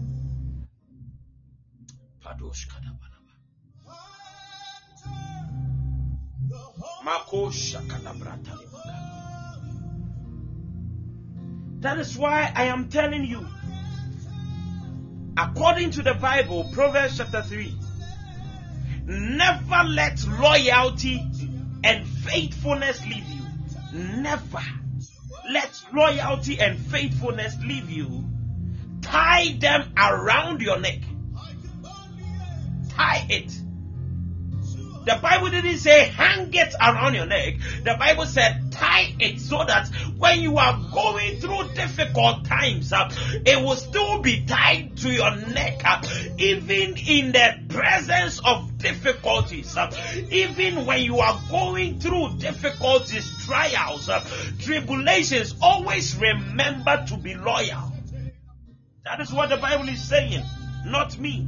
That is why I am telling you, according to the Bible, Proverbs chapter three, never let loyalty and faithfulness leave you. Never let loyalty and faithfulness leave you. Tie them around your neck. Tie it. The Bible didn't say hang it around your neck. The Bible said tie it so that when you are going through difficult times, uh, it will still be tied to your neck. Uh, even in the presence of difficulties, uh, even when you are going through difficulties, trials, uh, tribulations, always remember to be loyal. That is what the Bible is saying, not me.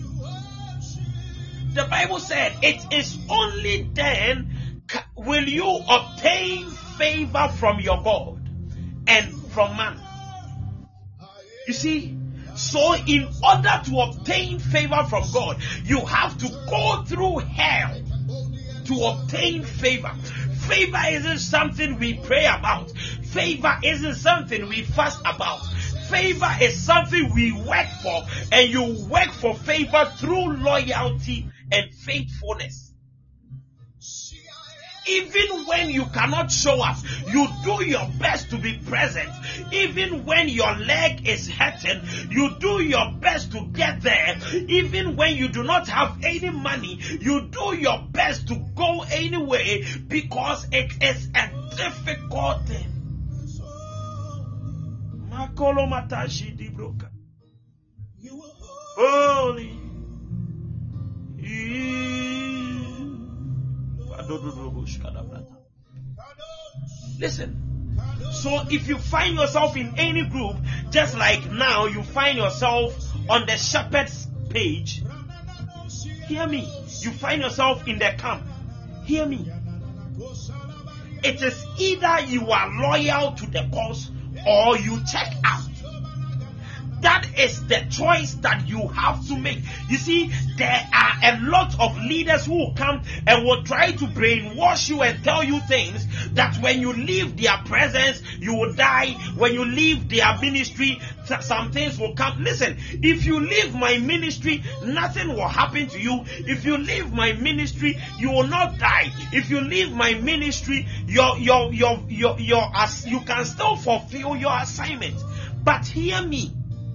The Bible said it is only then will you obtain favor from your God and from man. You see, so in order to obtain favor from God, you have to go through hell to obtain favor. Favor isn't something we pray about. Favor isn't something we fast about. favor is something we work for, and you work for favor through loyalty and faithfulness. Even when you cannot show up, you do your best to be present. Even when your leg is hurting, you do your best to get there. Even when you do not have any money, you do your best to go anyway, because it is a difficult thing. Makolo matashi di broka. Holy. Listen, so if you find yourself in any group, just like now you find yourself on the shepherd's page, hear me, you find yourself in the camp, hear me, it is either you are loyal to the cause or you check out. That is the choice that you have to make. You see, there are a lot of leaders who will come and will try to brainwash you and tell you things that when you leave their presence, you will die. When you leave their ministry, some things will come. Listen, if you leave my ministry, nothing will happen to you. If you leave my ministry, you will not die. If you leave my ministry, your your your your your as you can still fulfill your assignment. But hear me.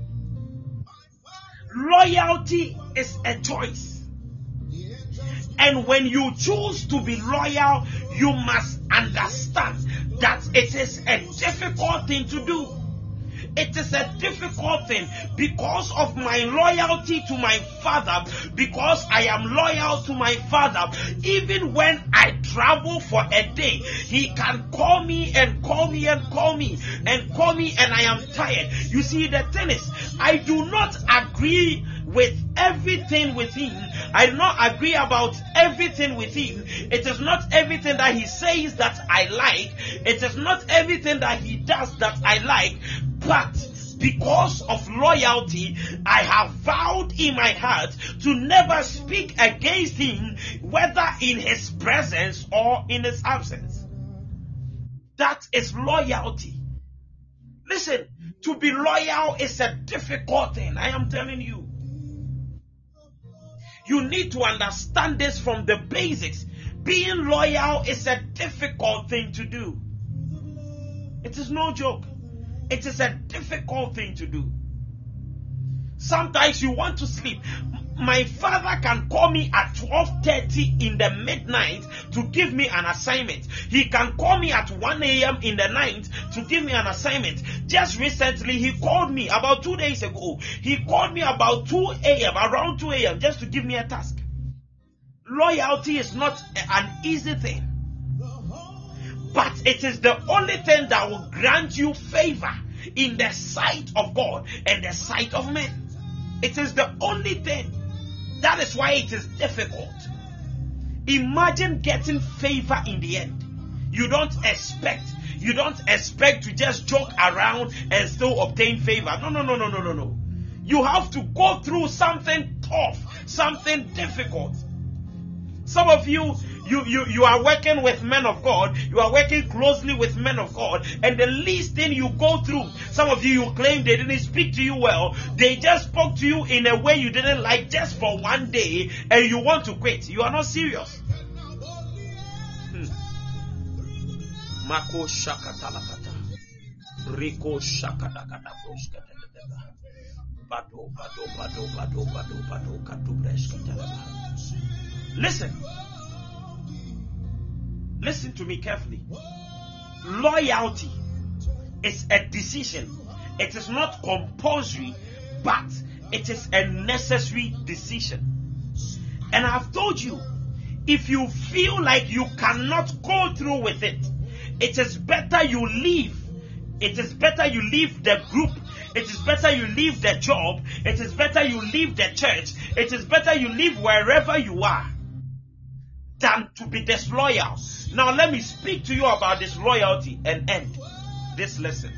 Loyalty is a choice. And when you choose to be loyal, you must understand that it is a difficult thing to do. It is a difficult thing because of my loyalty to my father, because I am loyal to my father. Even when I travel for a day, he can call me and call me and call me and call me and I am tired. You see, the thing is, I do not agree with everything with him. I do not agree about everything with him. It is not everything that he says that I like. It is not everything that he does that I like. But because of loyalty, I have vowed in my heart to never speak against him, whether in his presence or in his absence. That is loyalty. Listen, to be loyal is a difficult thing. I am telling you. You need to understand this from the basics. Being loyal is a difficult thing to do. It is no joke. It is a difficult thing to do. Sometimes you want to sleep. My father can call me at twelve thirty in the midnight to give me an assignment. He can call me at one a.m. in the night to give me an assignment. Just recently, he called me about two days ago. He called me about two a.m., around two a.m. just to give me a task. Loyalty is not an easy thing. But it is the only thing that will grant you favor in the sight of God and the sight of men. It is the only thing. That is why it is difficult. Imagine getting favor in the end. You don't expect, you don't expect to just joke around and still obtain favor. No, no, no, no, no, no, no. You have to go through something tough, something difficult. Some of you, You, you, you are working with men of God. You are working closely with men of God. And the least thing you go through, some of you, you claim they didn't speak to you well. They just spoke to you in a way you didn't like just for one day and you want to quit. You are not serious. Mako shakatalakata. Riko shakadakata broskatadaba. Bado, bado, bado, bado, bado, bado, katubreskatalaba. Listen. Listen to me carefully. Loyalty is a decision. It is not compulsory, but it is a necessary decision. And I've told you, if you feel like you cannot go through with it, it is better you leave. It is better you leave the group. It is better you leave the job. It is better you leave the church. It is better you leave wherever you are than to be disloyal. Now let me speak to you about disloyalty and end this lesson.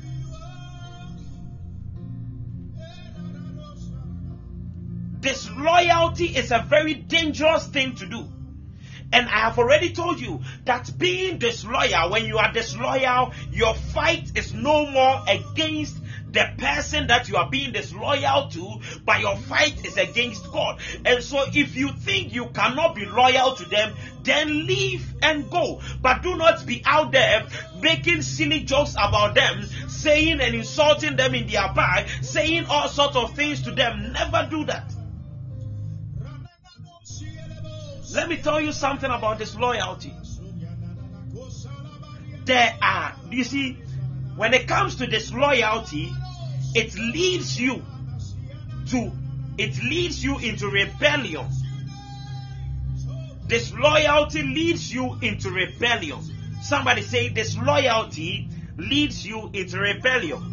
Disloyalty is a very dangerous thing to do. And I have already told you that being disloyal, when you are disloyal, your fight is no more against the person that you are being disloyal to, but your fight is against God. And so if you think you cannot be loyal to them, then leave and go. But do not be out there making silly jokes about them, saying and insulting them in their back, saying all sorts of things to them. Never do that. Let me tell you something about disloyalty. There are, you see, when it comes to disloyalty, it leads you to, it leads you into rebellion. Disloyalty leads you into rebellion. Somebody say disloyalty leads you into rebellion.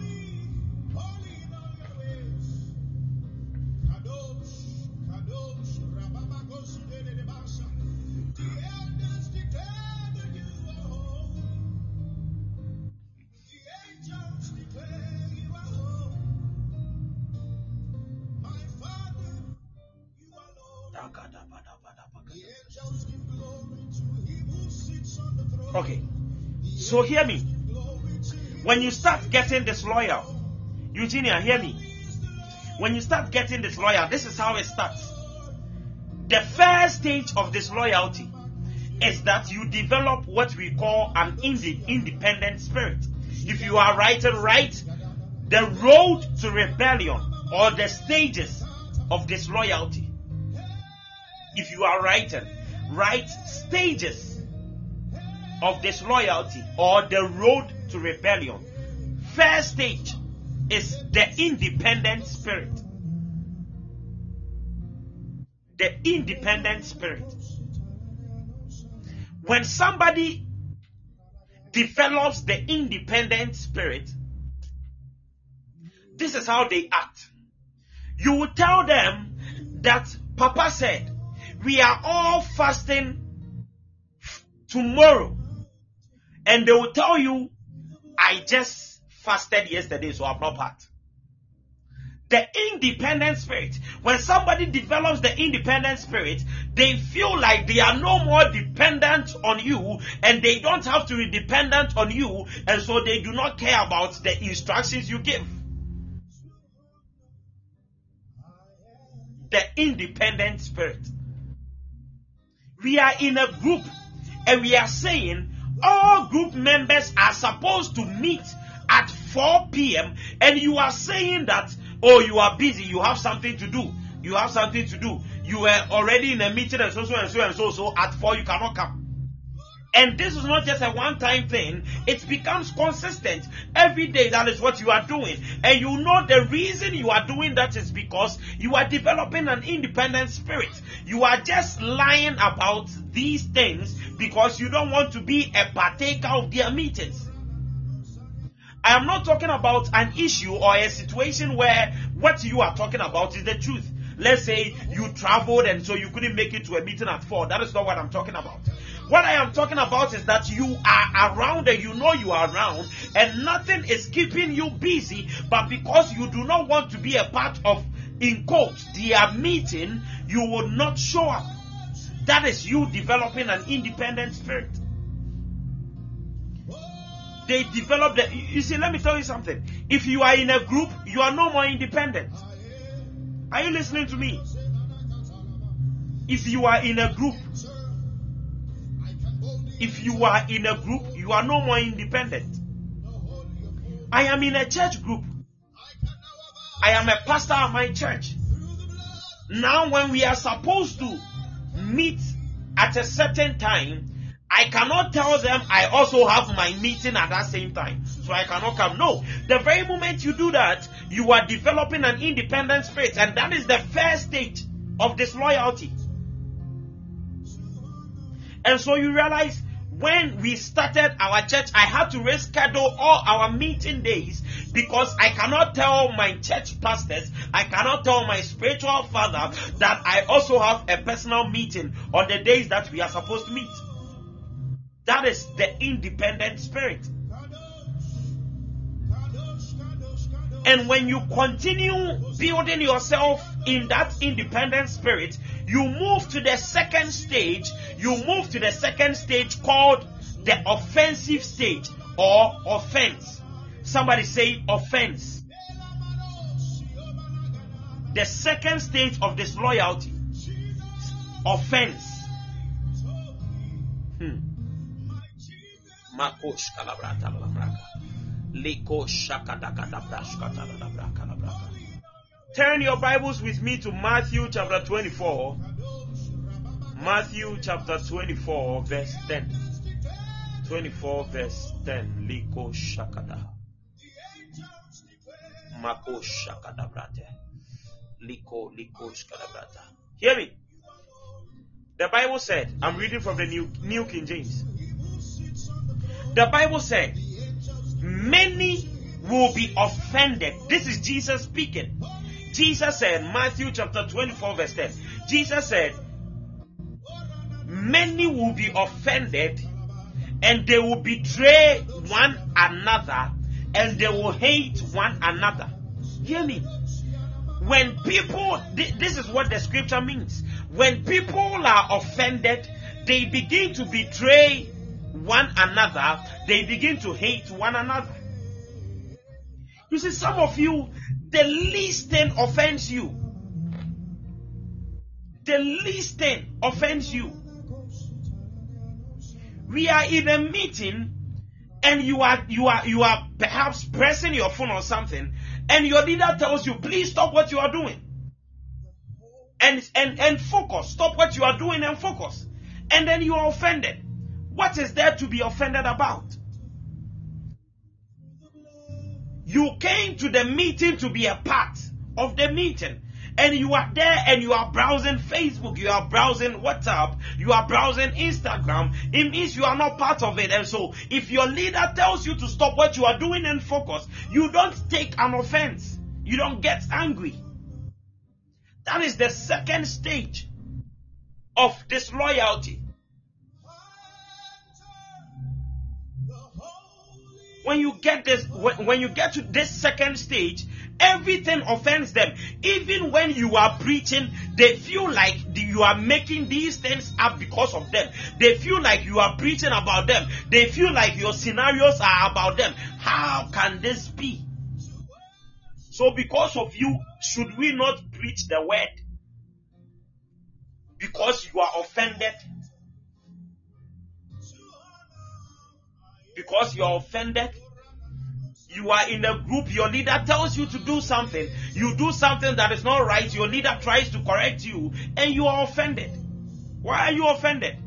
Okay, so hear me. When you start getting disloyal, Eugenia, hear me. When you start getting disloyal, this is how it starts. The first stage of disloyalty is that you develop what we call an inde- independent spirit. If you are writing, write the road to rebellion or the stages of disloyalty. If you are writing, write stages of disloyalty or the road to rebellion. First stage is the independent spirit. The independent spirit. When somebody develops the independent spirit, this is how they act. You will tell them that Papa said, we are all fasting tomorrow. And they will tell you, I just fasted yesterday, so I'm not part. The independent spirit. When somebody develops the independent spirit, they feel like they are no more dependent on you, and they don't have to be dependent on you, and so they do not care about the instructions you give. The independent spirit. We are in a group, and we are saying all group members are supposed to meet at four p.m. and you are saying that, oh, you are busy, you have something to do, you have something to do, you were already in a meeting and so so and so and so, so at four you cannot come. And this is not just a one-time thing, it becomes consistent. Every day that is what you are doing. And you know the reason you are doing that is because you are developing an independent spirit. You are just lying about these things because you don't want to be a partaker of their meetings. I am not talking about an issue or a situation where what you are talking about is the truth. Let's say you traveled and so you couldn't make it to a meeting at four. That is not what I'm talking about. What I am talking about is that you are around and you know you are around and nothing is keeping you busy, but because you do not want to be a part of, in quotes, their meeting, you will not show up. That is you developing an independent spirit. They develop the, you see, let me tell you something. If you are in a group, you are no more independent. Are you listening to me? If you are in a group, if you are in a group, you are no more independent. I am in a church group. I am a pastor of my church. Now when we are supposed to meet at a certain time, I cannot tell them I also have my meeting at that same time, so I cannot come. No, the very moment you do that, you are developing an independent spirit, and that is the first stage of disloyalty. And so you realize, when we started our church, I had to reschedule all our meeting days because I cannot tell my church pastors, I cannot tell my spiritual father that I also have a personal meeting on the days that we are supposed to meet. That is the independent spirit. And when you continue building yourself in that independent spirit, you move to the second stage. You move to the second stage called the offensive stage or offense. Somebody say offense. the second stage of disloyalty, offense. Hmm. Makosh kalabrata labraka. Liko shakadakadabrashkata labraka labraka. Turn your Bibles with me to Matthew chapter twenty-four. Matthew chapter twenty-four, verse ten. twenty-four, verse ten. Liko shakada. Mako shakadabrate. Liko liko shakadabrata. Hear me. The Bible said, I'm reading from the New, New King James. The Bible said, many will be offended. This is Jesus speaking. Jesus said, Matthew chapter twenty-four, verse ten. Jesus said, many will be offended and they will betray one another and they will hate one another. Hear me. When people, this is what the scripture means. When people are offended, they begin to betray one another. They begin to hate one another. You see, some of you, the least thing offends you. The least thing offends you. We are in a meeting and you are you are you are perhaps pressing your phone or something, and your leader tells you, please stop what you are doing. And and and focus. Stop what you are doing and focus. And then you are offended. What is there to be offended about? You came to the meeting to be a part of the meeting. And you are there and you are browsing Facebook, you are browsing WhatsApp, you are browsing Instagram. It means you are not part of it. And so if your leader tells you to stop what you are doing and focus, you don't take an offense. You don't get angry. That is the second stage of disloyalty. When you get this, when, when you get to this second stage, everything offends them. Even when you are preaching, they feel like you are making these things up because of them. They feel like you are preaching about them. They feel like your scenarios are about them. How can this be? So because of you, should we not preach the word? Because you are offended? Because you are offended? You are in a group, your leader tells you to do something, you do something that is not right, your leader tries to correct you, and you are offended. Why are you offended?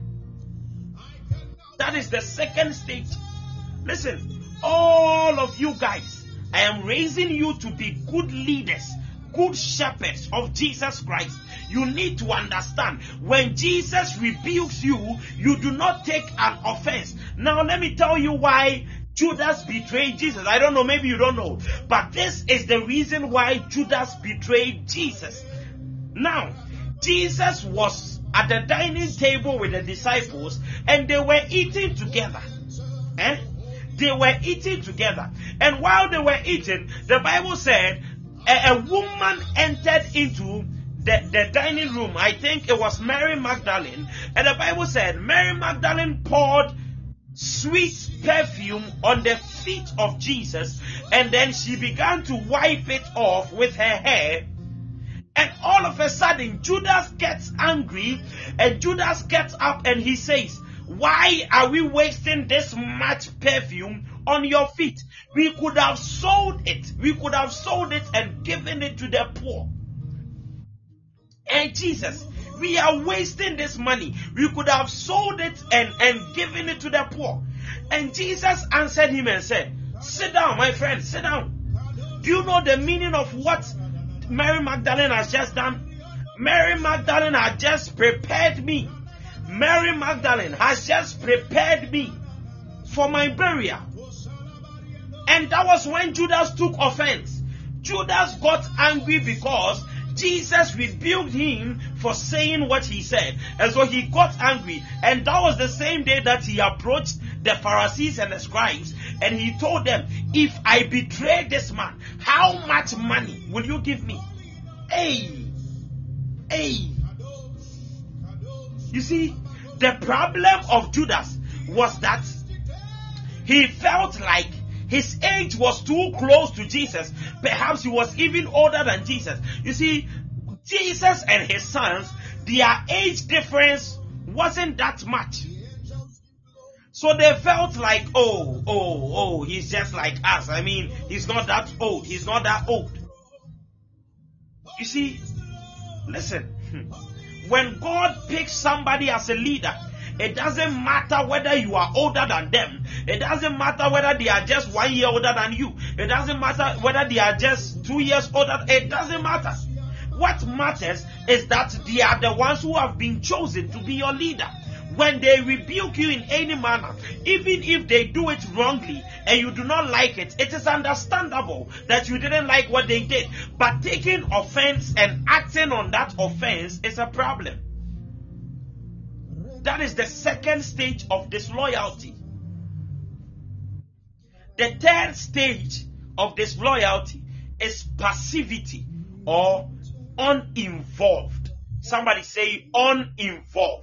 That is the second stage. Listen, all of you guys, I am raising you to be good leaders, good shepherds of Jesus Christ. You need to understand, when Jesus rebukes you, you do not take an offense. Now let me tell you why Judas betrayed Jesus. I don't know, maybe you don't know. But this is the reason why Judas betrayed Jesus. Now, Jesus was at the dining table with the disciples and they were eating together. Eh? They were eating together. And while they were eating, the Bible said a, a woman entered into the, the dining room. I think it was Mary Magdalene. And the Bible said Mary Magdalene poured sweet perfume on the feet of Jesus, and then she began to wipe it off with her hair. And all of a sudden Judas gets angry, and Judas gets up and he says, why are we wasting this much perfume on your feet? We could have sold it. We could have sold it and given it to the poor. And Jesus, we are wasting this money. We could have sold it and, and given it to the poor. And Jesus answered him and said, sit down, my friend, sit down. Do you know the meaning of what Mary Magdalene has just done? Mary Magdalene has just prepared me. Mary Magdalene has just prepared me for my burial. And that was when Judas took offense. Judas got angry because Jesus rebuked him for saying what he said. And so he got angry. And that was the same day that he approached the Pharisees and the scribes. And he told them, if I betray this man, how much money will you give me? Hey! Hey! You see, the problem of Judas was that he felt like his age was too close to Jesus Perhaps he was even older than Jesus. You see, Jesus and his sons, their age difference wasn't that much. So they felt like, oh, oh, oh, he's just like us. I mean, he's not that old. He's not that old. You see, listen, when God picks somebody as a leader, it doesn't matter whether you are older than them. It doesn't matter whether they are just one year older than you. It doesn't matter whether they are just two years older. It doesn't matter. What matters is that they are the ones who have been chosen to be your leader. When they rebuke you in any manner, even if they do it wrongly and you do not like it, it is understandable that you didn't like what they did. But taking offense and acting on that offense is a problem. That is the second stage of disloyalty. The third stage of disloyalty is passivity or uninvolved. Somebody say uninvolved.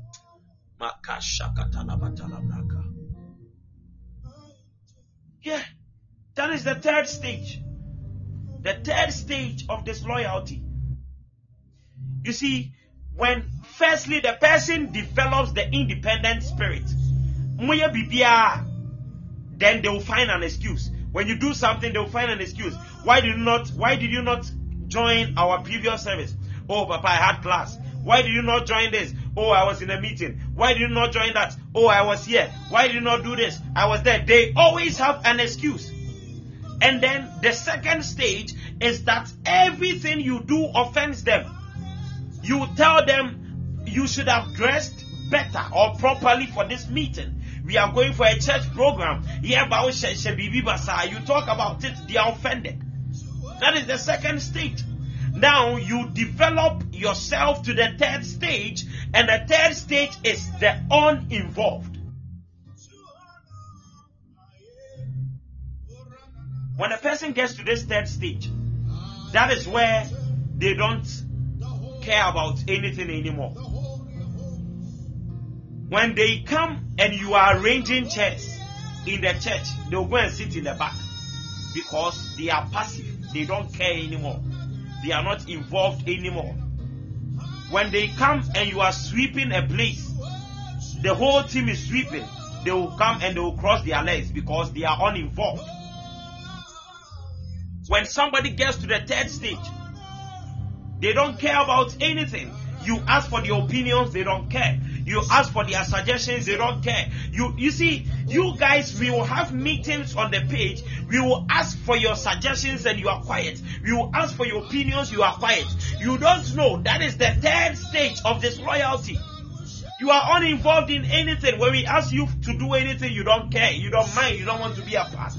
Yeah, that is the third stage. The third stage of disloyalty. You see, when firstly the person develops the independent spirit, then they will find an excuse. When you do something, they will find an excuse. Why did you not? Why did you not join our previous service? Oh, Papa, I had class. Why did you not join this? Oh, I was in a meeting. Why did you not join that? Oh, I was here. Why did you not do this? I was there. They always have an excuse. And then the second stage is that everything you do offends them. You tell them you should have dressed better or properly for this meeting. We are going for a church program. You talk about it, they are offended. That is the second stage. Now you develop yourself to the third stage, and the third stage is the uninvolved. When a person gets to this third stage, that is where they don't care about anything anymore. When they come and you are arranging chairs in the church, they'll go and sit in the back because they are passive. They don't care anymore. They are not involved anymore. When they come and you are sweeping a place, the whole team is sweeping. They will come and they will cross their legs because they are uninvolved. When somebody gets to the third stage, they don't care about anything. You ask for their opinions, they don't care. You ask for their suggestions, they don't care. You you see, you guys, we will have meetings on the page. We will ask for your suggestions and you are quiet. We will ask for your opinions, you are quiet. You don't know. That is the third stage of disloyalty. You are uninvolved in anything. When we ask you to do anything, you don't care. You don't mind. You don't want to be a part.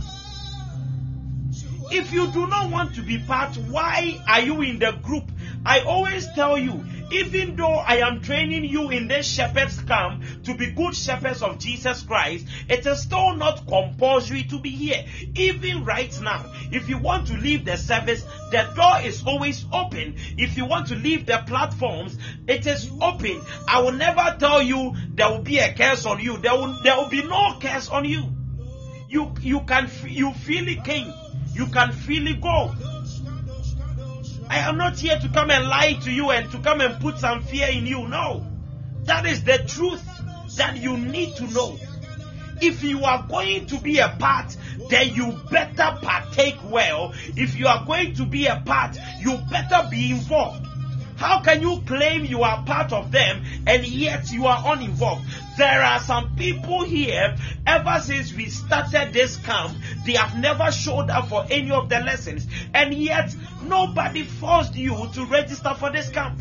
If you do not want to be part, why are you in the group? I always tell you, even though I am training you in this shepherd's camp to be good shepherds of Jesus Christ, it is still not compulsory to be here. Even right now, if you want to leave the service, the door is always open. If you want to leave the platforms, it is open. I will never tell you there will be a curse on you. There will, there will be no curse on you. You, you can you freely came. You can freely go. I am not here to come and lie to you and to come and put some fear in you. No. That is the truth that you need to know. If you are going to be a part, then you better partake well. If you are going to be a part, you better be involved. How can you claim you are part of them and yet you are uninvolved? There are some people here, ever since we started this camp, they have never showed up for any of the lessons, and yet nobody forced you to register for this camp.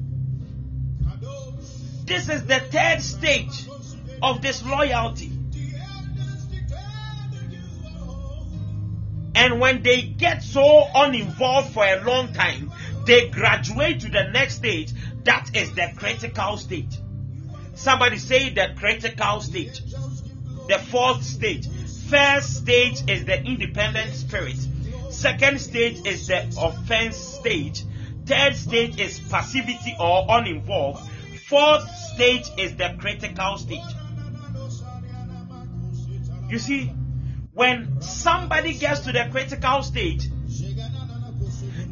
This is the third stage of disloyalty. And when they get so uninvolved for a long time, they graduate to the next stage. That is the critical stage. Somebody say the critical stage. The fourth stage. First stage is the independent spirit. Second stage is the offense stage. Third stage is passivity or uninvolved. Fourth stage is the critical stage. You see, when somebody gets to the critical stage,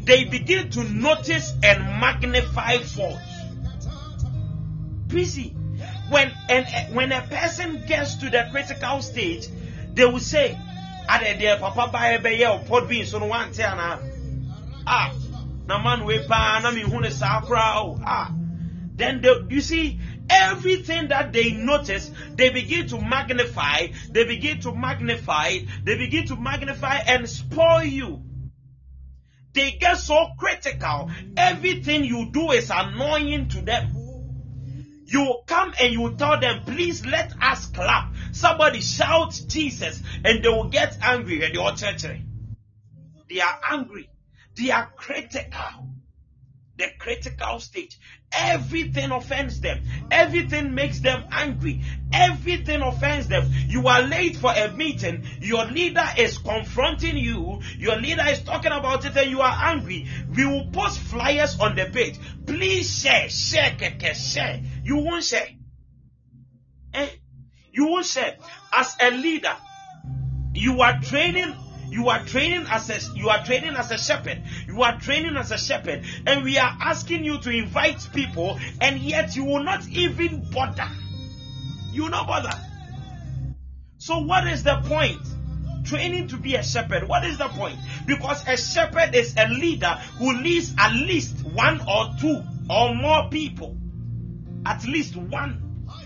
they begin to notice and magnify faults. Please see, when and when a person gets to the critical stage, they will say, "Are there papa buy a bear or pot beans on one tiana? Ah, na man we pa na mi hune sakra ah." Then they, you see, everything that they notice, they begin to magnify, they begin to magnify, they begin to magnify and spoil you. They get so critical. Everything you do is annoying to them. You come and you tell them, please let us clap. Somebody shouts Jesus and they will get angry at your church. They are angry. They are critical. The critical stage. Everything offends them. Everything makes them angry. Everything offends them. You are late for a meeting. Your leader is confronting you. Your leader is talking about it and you are angry. We will post flyers on the page. Please share, share, share, share. You won't share. Eh? You won't share. As a leader, you are training You are training as a you are training as a shepherd. You are training as a shepherd, and we are asking you to invite people, and yet you will not even bother. You will not bother. So what is the point? Training to be a shepherd. What is the point? Because a shepherd is a leader who leads at least one or two or more people. At least one.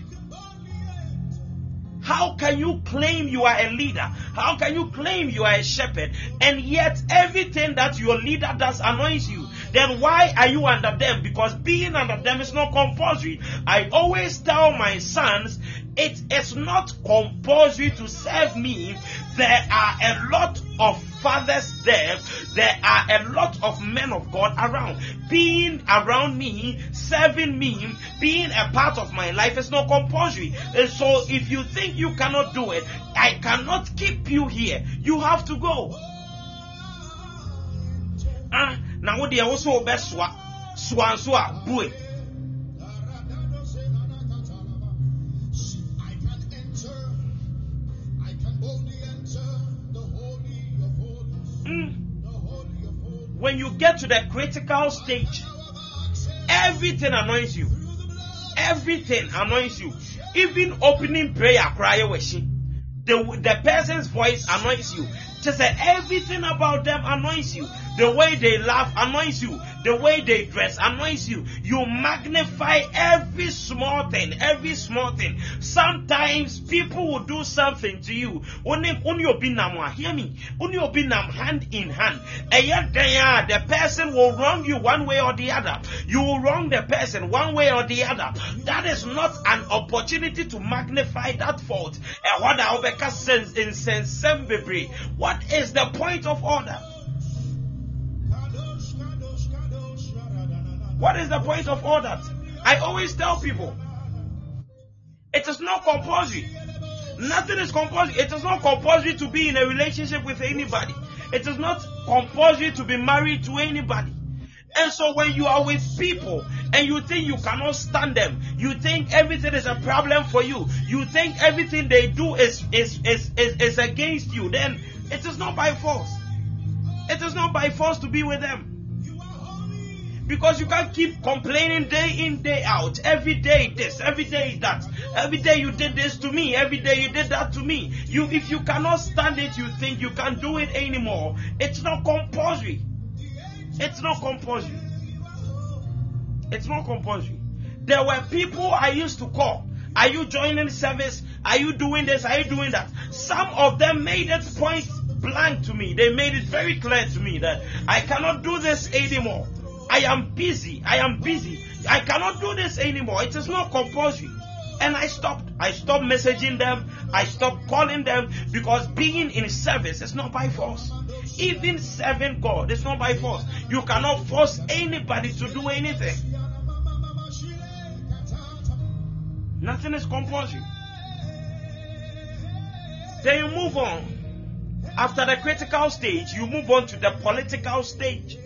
How can you claim you are a leader? How can you claim you are a shepherd? And yet everything that your leader does annoys you. Then why are you under them? Because being under them is not compulsory. I always tell my sons, it is not compulsory to serve me. There are a lot of fathers there. There are a lot of men of God around. Being around me, serving me, being a part of my life is not compulsory. And so if you think you cannot do it, I cannot keep you here. You have to go. Ah, now what they also best swa swan swa boy. When you get to the critical stage, everything annoys you. Everything annoys you. Even opening prayer, cry worship. The, the person's voice annoys you. Just say everything about them annoys you. The way they laugh annoys you. The way they dress annoys you. You magnify every small thing. Every small thing. Sometimes people will do something to you. Only hear me. Only hand in hand. The person will wrong you one way or the other. You will wrong the person one way or the other. That is not an opportunity to magnify that fault. What is the point of all that? What is the point of all that? I always tell people, it is not compulsory. Nothing is compulsory. It is not compulsory to be in a relationship with anybody. It is not compulsory to be married to anybody. And so when you are with people and you think you cannot stand them, you think everything is a problem for you, you think everything they do is, is, is, is, is against you, then it is not by force. It is not by force to be with them. Because you can't keep complaining day in, day out. Every day this, every day that. Every day you did this to me. Every day you did that to me. You, if you cannot stand it, you think you can't do it anymore. It's not compulsory. It's not compulsory. It's not compulsory. There were people I used to call. Are you joining service? Are you doing this? Are you doing that? Some of them made it point blank to me. They made it very clear to me that I cannot do this anymore. I am busy. I am busy. I cannot do this anymore. It is not compulsory. And I stopped. I stopped messaging them. I stopped calling them because being in service is not by force. Even serving God is not by force. You cannot force anybody to do anything. Nothing is compulsory. Then you move on. After the critical stage, you move on to the political stage.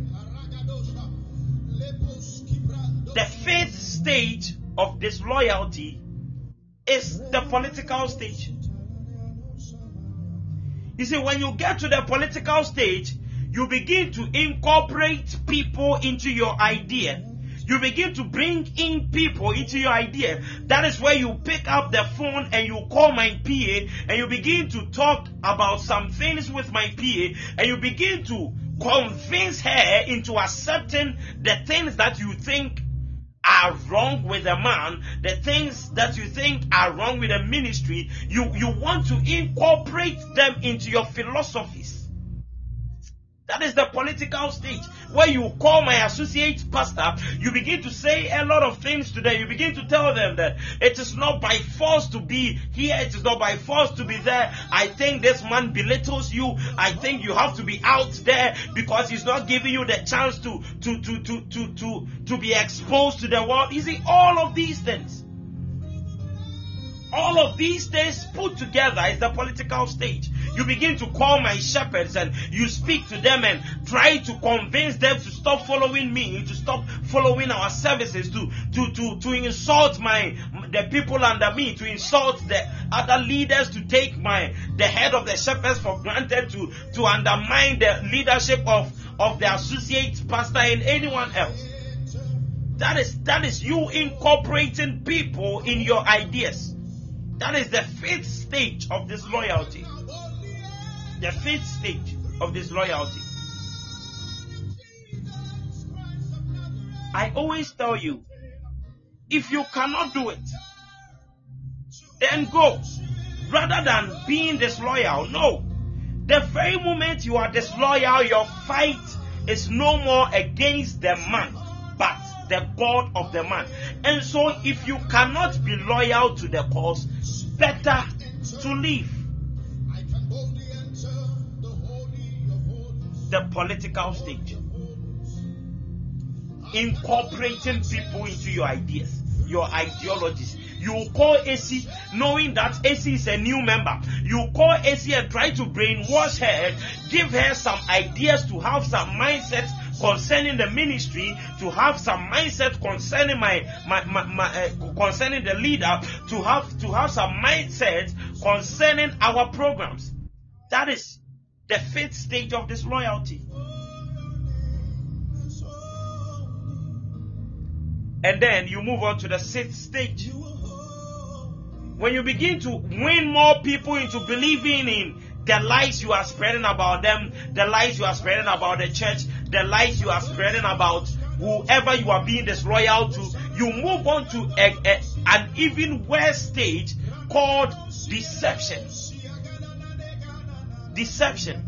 The fifth stage of disloyalty is the political stage. You see, when you get to the political stage, you begin to incorporate people into your idea. You begin to bring in people into your idea. That is where you pick up the phone and you call my P A and you begin to talk about some things with my P A and you begin to convince her into accepting the things that you think are wrong with a man, the things that you think are wrong with a ministry. You, you want to incorporate them into your philosophies. That is the political stage where you call my associate pastor, you begin to say a lot of things to them. You begin to tell them that it is not by force to be here, it is not by force to be there. I think this man belittles you. I think you have to be out there because he's not giving you the chance to to to to to to, to be exposed to the world. You see, all of these things. All of these things put together is the political stage. You begin to call my shepherds and you speak to them and try to convince them to stop following me, to stop following our services, to to to to insult my the people under me, to insult the other leaders, to take my the head of the shepherds for granted, to to undermine the leadership of of the associate pastor and anyone else. That is that is you incorporating people in your ideas. That is the fifth stage of disloyalty. The fifth stage of disloyalty. I always tell you, if you cannot do it, then go. Rather than being disloyal, no. The very moment you are disloyal, your fight is no more against the man, but the God of the man. And so if you cannot be loyal to the cause, better to leave. The political stage. Incorporating people into your ideas, your ideologies. You call A C knowing that A C is a new member. You call A C and try to brainwash her, give her some ideas to have some mindset concerning the ministry, to have some mindset concerning my, my, my, my uh, concerning the leader, to have to have some mindset concerning our programs. That is the fifth stage of disloyalty. And then you move on to the sixth stage. When you begin to win more people into believing in the lies you are spreading about them, the lies you are spreading about the church, the lies you are spreading about whoever you are being disloyal to, you move on to a, a, an even worse stage called deception. Deception.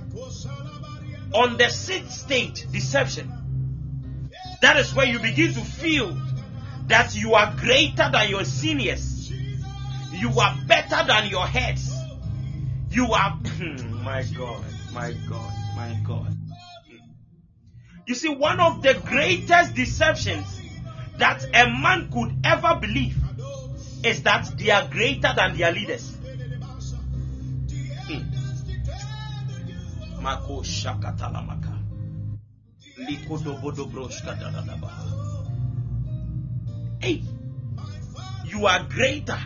On the sixth stage, deception. That is where you begin to feel that you are greater than your seniors. You are better than your heads. You are, my God, my God, my God. You see, one of the greatest deceptions that a man could ever believe is that they are greater than their leaders. Mako shakatalamaka. Hey, you are greater.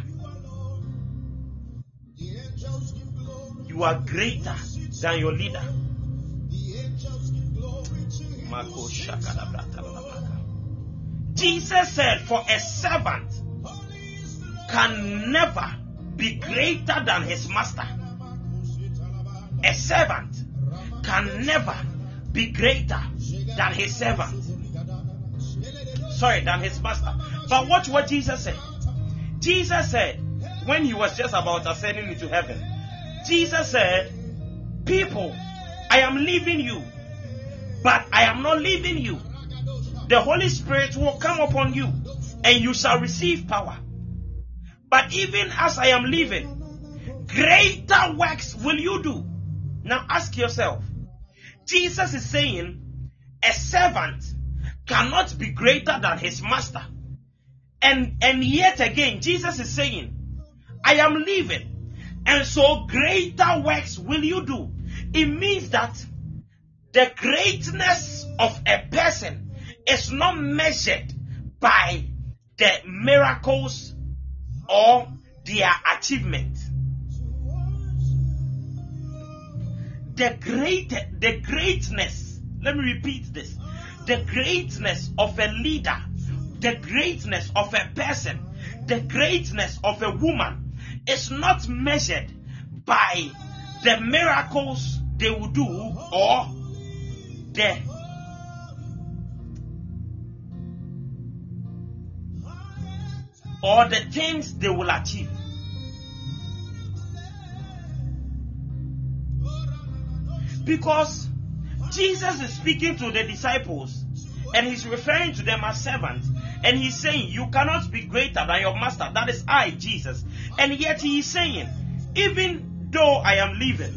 You are greater than your leader. Jesus said, for a servant can never be greater than his master. A servant can never be greater than his servant. Sorry, than his master. But watch what Jesus said. Jesus said, when he was just about ascending into heaven, Jesus said, people, I am leaving you, but I am not leaving you. The Holy Spirit will come upon you, and you shall receive power. But even as I am leaving, greater works will you do. Now ask yourself, Jesus is saying, a servant cannot be greater than his master. And, and yet again, Jesus is saying, I am leaving, and so greater works will you do. It means that the greatness of a person is not measured by the miracles or their achievement. the great, the greatness, let me repeat this, the greatness of a leader, the greatness of a person, the greatness of a woman is not measured by the miracles they will do or the or the things they will achieve. Because Jesus is speaking to the disciples and he's referring to them as servants, and he's saying, you cannot be greater than your master, that is I, Jesus. And yet he is saying, even though I am leaving,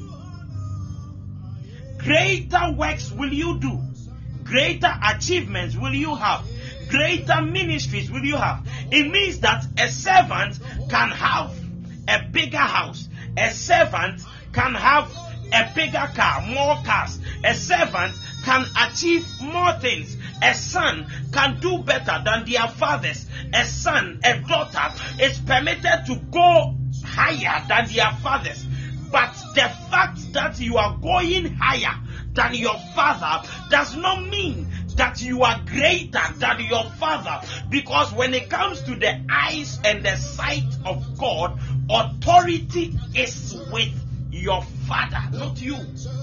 greater works will you do, greater achievements will you have, greater ministries will you have. It means that a servant can have a bigger house, a servant can have a bigger car, more cars, a servant can achieve more things, a son can do better than their fathers, a son, a daughter is permitted to go higher than their fathers. But the fact that you are going higher than your father does not mean that you are greater than your father, because when it comes to the eyes and the sight of God, authority is with your father, not you.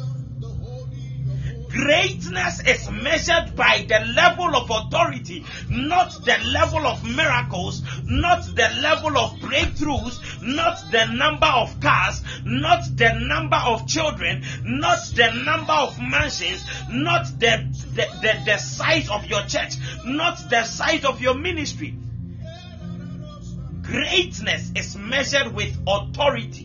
Greatness is measured by the level of authority, not the level of miracles, not the level of breakthroughs, not the number of cars, not the number of children, not the number of mansions, not the, the, the, the size of your church, not the size of your ministry. Greatness is measured with authority.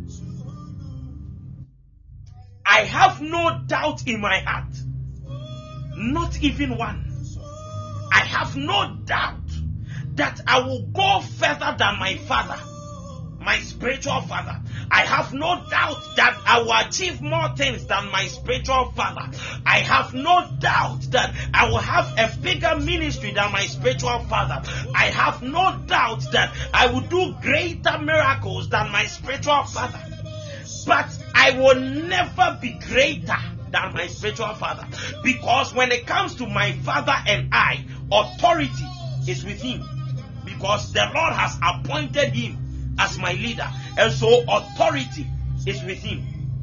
I have no doubt in my heart, not even one. I have no doubt that I will go further than my father, my spiritual father. I have no doubt that I will achieve more things than my spiritual father. I have no doubt that I will have a bigger ministry than my spiritual father. I have no doubt that I will do greater miracles than my spiritual father. But I will never be greater than my spiritual father, because when it comes to my father and I, authority is with him, because the Lord has appointed him as my leader, and so authority is with him.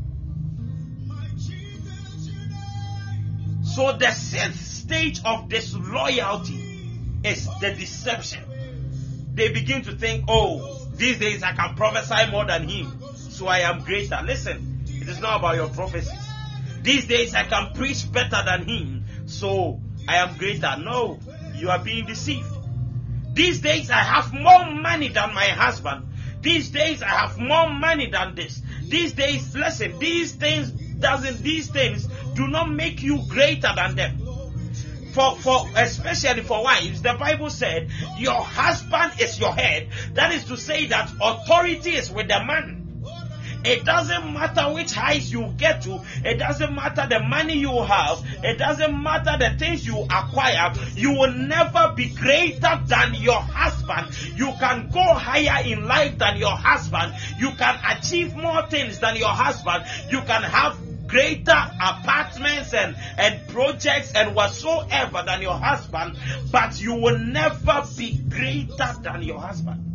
So the sixth stage of disloyalty is the deception. They begin to think, oh, these days I can prophesy more than him, so I am greater. Listen, it is not about your prophecies. These days I can preach better than him, so I am greater. No, you are being deceived. These days I have more money than my husband. These days I have more money than this. These days, listen, these things doesn't these things do not make you greater than them. For, for especially for wives, the Bible said your husband is your head. That is to say that authority is with the man. It doesn't matter which heights you get to. It doesn't matter the money you have. It doesn't matter the things you acquire. You will never be greater than your husband. You can go higher in life than your husband. You can achieve more things than your husband. You can have greater apartments and, and projects and whatsoever than your husband. But you will never be greater than your husband.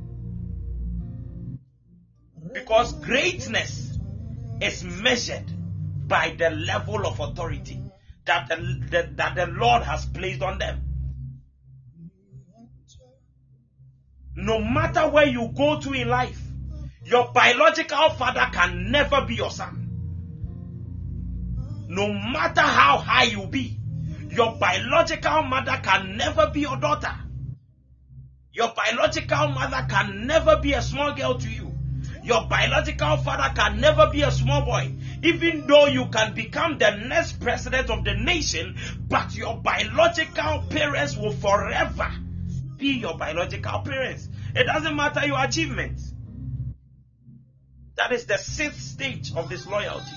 Because greatness is measured by the level of authority that the, the, that the Lord has placed on them. No matter where you go to in life, your biological father can never be your son. No matter how high you be, your biological mother can never be your daughter. Your biological mother can never be a small girl to you. Your biological father can never be a small boy. Even though you can become the next president of the nation, but your biological parents will forever be your biological parents. It doesn't matter your achievements. That is the sixth stage of disloyalty.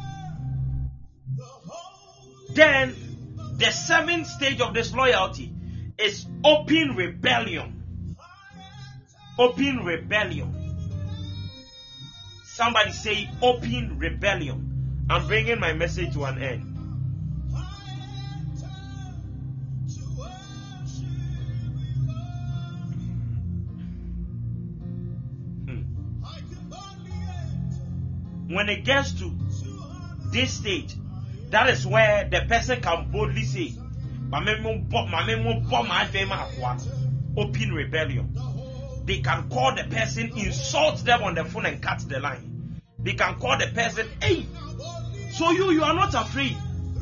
Then, the seventh stage of disloyalty is open rebellion. Open rebellion. Somebody say open rebellion. I'm bringing my message to an end. Hmm. When it gets to this stage, that is where the person can boldly say, open rebellion. They can call the person, insult them on the phone and cut the line. They can call the person, hey, so you, you are not afraid.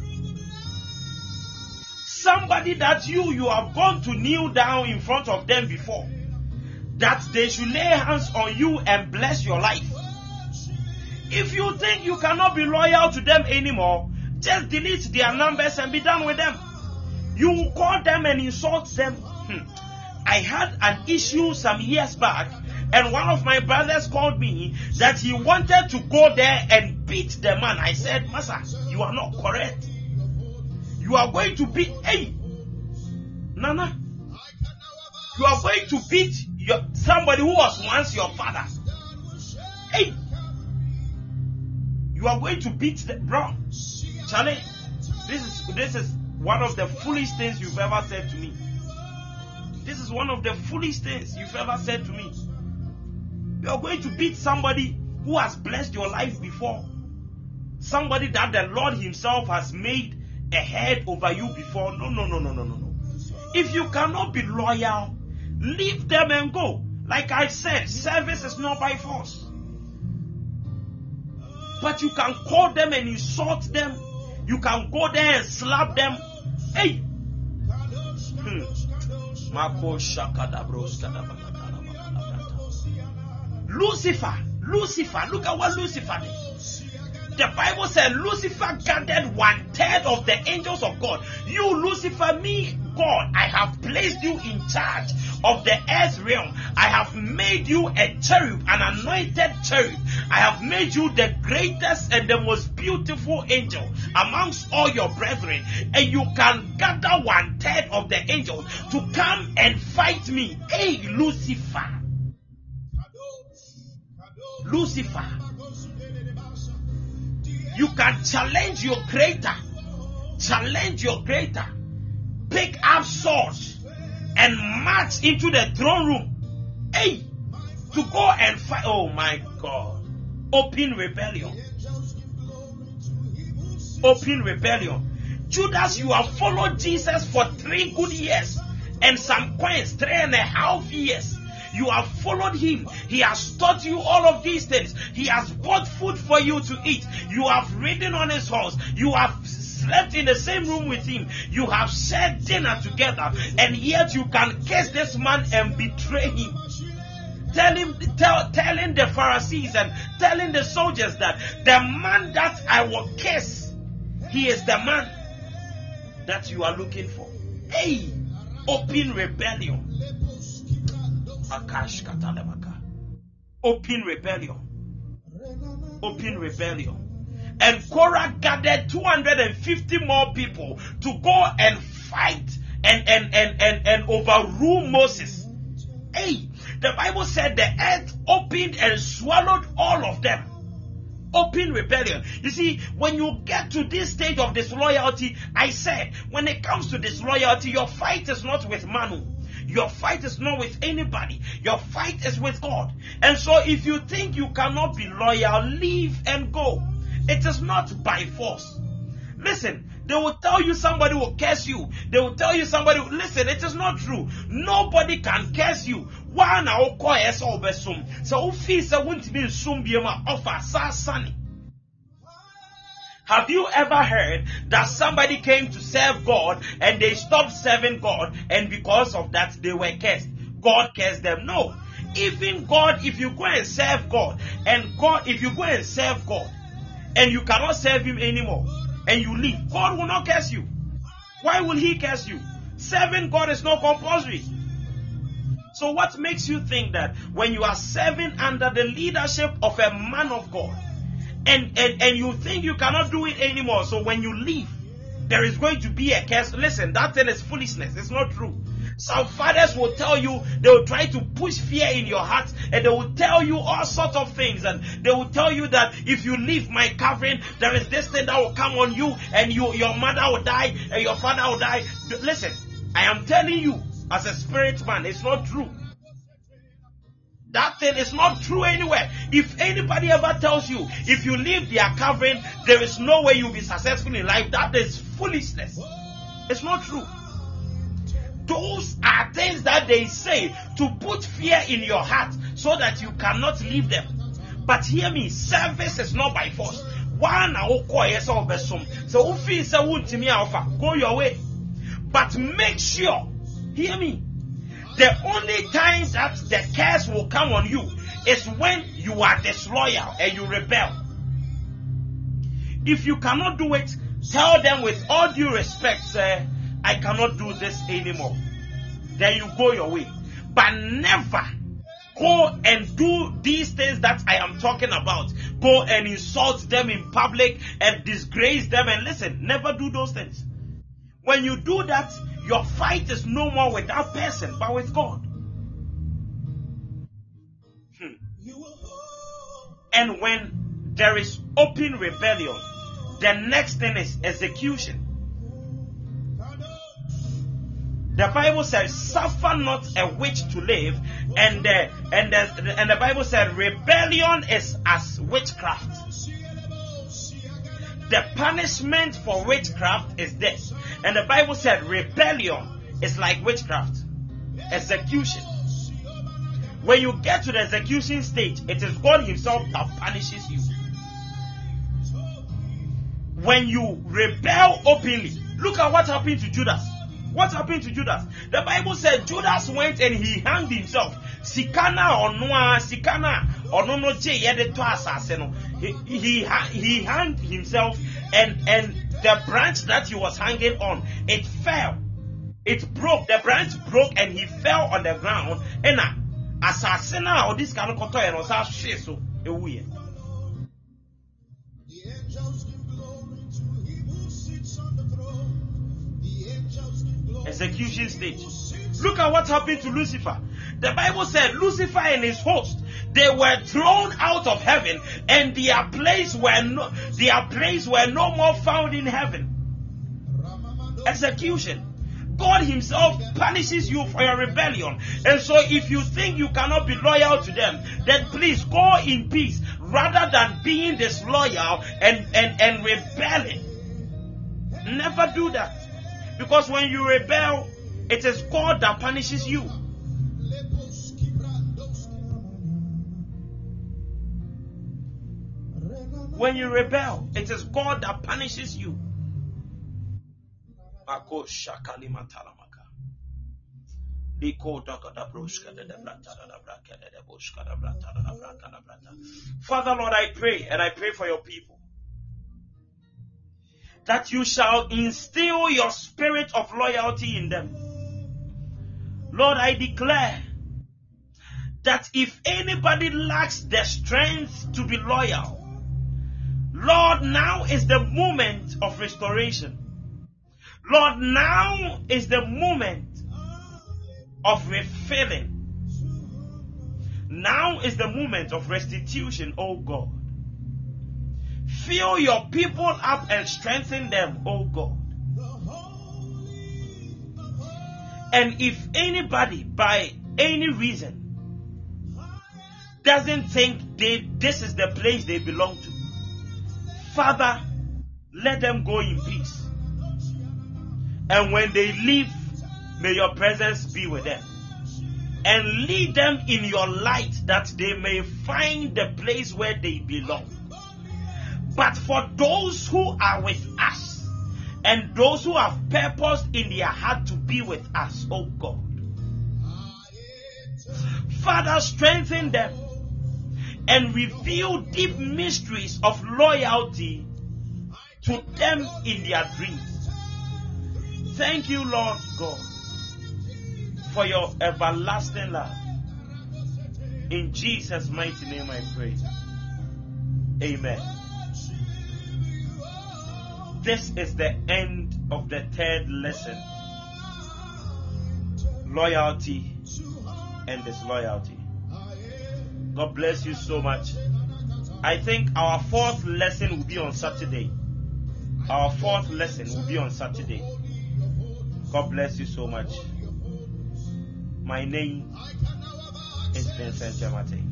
Somebody that you, you have gone to kneel down in front of them before, that they should lay hands on you and bless your life. If you think you cannot be loyal to them anymore, just delete their numbers and be done with them. You will call them and insult them. Hmm. I had an issue some years back, and one of my brothers called me that he wanted to go there and beat the man. I said, Master, you are not correct. You are going to beat, hey, Nana, you are going to beat your, somebody who was once your father. Hey, you are going to beat the, bro, Charlie, this is, this is one of the foolish things you've ever said to me. This is one of the foolish things you've ever said to me. You are going to beat somebody who has blessed your life before. Somebody that the Lord himself has made a head over you before. No, no, no, no, no, no, no. If you cannot be loyal, leave them and go. Like I said, service is not by force. But you can call them and insult them. You can go there and slap them. Hey! Hmm. Lucifer, Lucifer, look at what Lucifer did. The Bible said Lucifer gathered one third of the angels of God. You, Lucifer, me, God, I have placed you in charge of the earth realm. I have made you a cherub, an anointed cherub. I have made you the greatest and the most beautiful angel amongst all your brethren. And you can gather one third of the angels to come and fight me. Hey, Lucifer. Lucifer. You can challenge your creator. Challenge your creator. Pick up swords and march into the throne room. Hey, to go and fight. Oh my God. Open rebellion. Open rebellion. Judas, you have followed Jesus for three good years and some coins, three and a half years. You have followed him. He has taught you all of these things. He has bought food for you to eat. You have ridden on his horse. You have slept in the same room with him. You have shared dinner together. And yet you can curse this man and betray him. Tell him, tell, telling the Pharisees and telling the soldiers that the man that I will curse, he is the man that you are looking for. Hey, open rebellion. Open rebellion. Open rebellion. And Korah gathered two hundred fifty more people to go and fight and, and, and, and, and overrule Moses. Hey, the Bible said the earth opened and swallowed all of them. Open rebellion. You see, when you get to this stage of disloyalty, I said, when it comes to disloyalty, your fight is not with Manu. Your fight is not with anybody. Your fight is with God. And so if you think you cannot be loyal, leave and go. It is not by force. Listen, they will tell you somebody will curse you. They will tell you somebody will, listen, it is not true. Nobody can curse you. One our call is over some. So fees won't be soon be offer sasani. Have you ever heard that somebody came to serve God and they stopped serving God and because of that they were cursed? God cursed them. No. Even God, if you go and serve God and God, if you go and serve God and you cannot serve him anymore and you leave, God will not curse you. Why will he curse you? Serving God is not compulsory. So what makes you think that when you are serving under the leadership of a man of God, And, and and you think you cannot do it anymore, so when you leave, there is going to be a curse? Listen, that thing is foolishness. It's not true. Some fathers will tell you, they will try to push fear in your heart, and they will tell you all sorts of things, and they will tell you that if you leave my covering, there is this thing that will come on you, and you, your mother will die, and your father will die. Listen, I am telling you, as a spirit man, it's not true. That thing is not true anywhere. If anybody ever tells you, if you leave their covering, there is no way you'll be successful in life, that is foolishness. It's not true. Those are things that they say to put fear in your heart so that you cannot leave them. But hear me, service is not by force. One go your way. But make sure, hear me, the only time that the curse will come on you is when you are disloyal and you rebel. If you cannot do it, tell them with all due respect, uh, I cannot do this anymore. Then you go your way. But never go and do these things that I am talking about. Go and insult them in public and disgrace them. And listen, never do those things. When you do that, your fight is no more with that person, but with God. Hmm. And when there is open rebellion, the next thing is execution. The Bible says, suffer not a witch to live, and the, and the, and the Bible said, rebellion is as witchcraft. The punishment for witchcraft is death. And the Bible said, rebellion is like witchcraft. Execution. When you get to the execution stage, it is God himself that punishes you. When you rebel openly, look at what happened to Judas. What happened to Judas? The Bible said Judas went and he hanged himself. Sikana or noa, sikana or no no je yede to asaseno. He he he hanged himself, and and the branch that he was hanging on, it fell. It broke. The branch broke and he fell on the ground. And asasena or this kind of koto and was so ewuye. Execution stage. Look at what happened to Lucifer. The Bible said Lucifer and his host, they were thrown out of heaven, and their place were no, their place were no more found in heaven. Execution. God himself punishes you for your rebellion. And so if you think you cannot be loyal to them, then please go in peace rather than being disloyal and, and, and rebelling. Never do that. Because when you rebel, it is God that punishes you. When you rebel, it is God that punishes you. Father, Lord, I pray, and I pray for your people, that you shall instill your spirit of loyalty in them. Lord, I declare that if anybody lacks the strength to be loyal, Lord, now is the moment of restoration. Lord, now is the moment of refilling. Now is the moment of restitution, oh God. Fill your people up and strengthen them, oh God. And if anybody, by any reason, doesn't think they, this is the place they belong to, Father, let them go in peace. And when they leave, may your presence be with them. And lead them in your light, that they may find the place where they belong. But for those who are with us, and those who have purposed in their heart to be with us, oh God, Father, strengthen them and reveal deep mysteries of loyalty to them in their dreams. Thank you, Lord God, for your everlasting love. In Jesus' mighty name I pray. Amen. This is the end of the third lesson. loyalty and disloyalty. God bless you so much. I think our fourth lesson will be on Saturday. Our fourth lesson will be on Saturday. God bless you so much. My name is Vincent Jamate.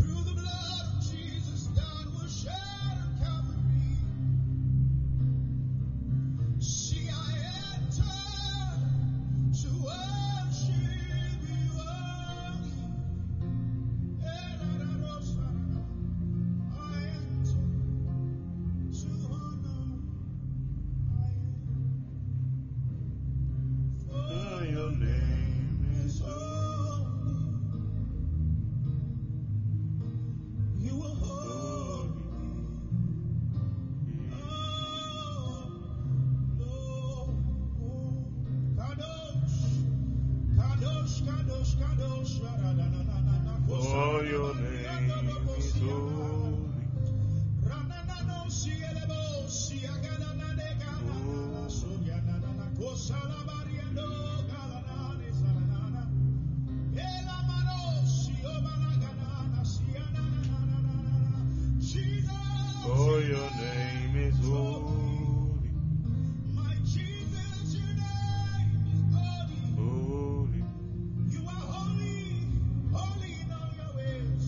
For your name is holy. My Jesus, your name is holy. Holy. You are holy, holy in all your ways.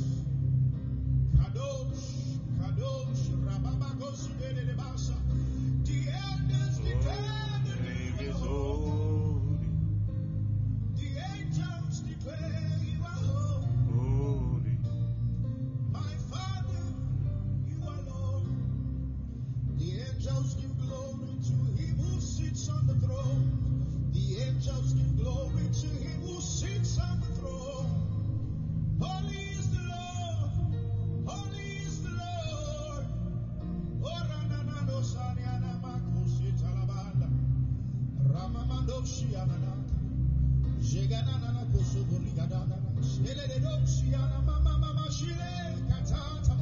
Kadosh, Kadosh, Rababakos, Bedebasa. The elders declare the name is holy. The angels declare you are holy. Holy. My Father, you are Lord. The angels give glory to him who sits on the throne. The angels give glory to him who sits on the throne. Holy is the Lord. Holy is the Lord. Oh, Rananado Saniana Makosi Talabanda. Ramamando Shianana. Jeganana Kosobo Rigadana. Shele de Dosiana Mama Mama Shile Katata.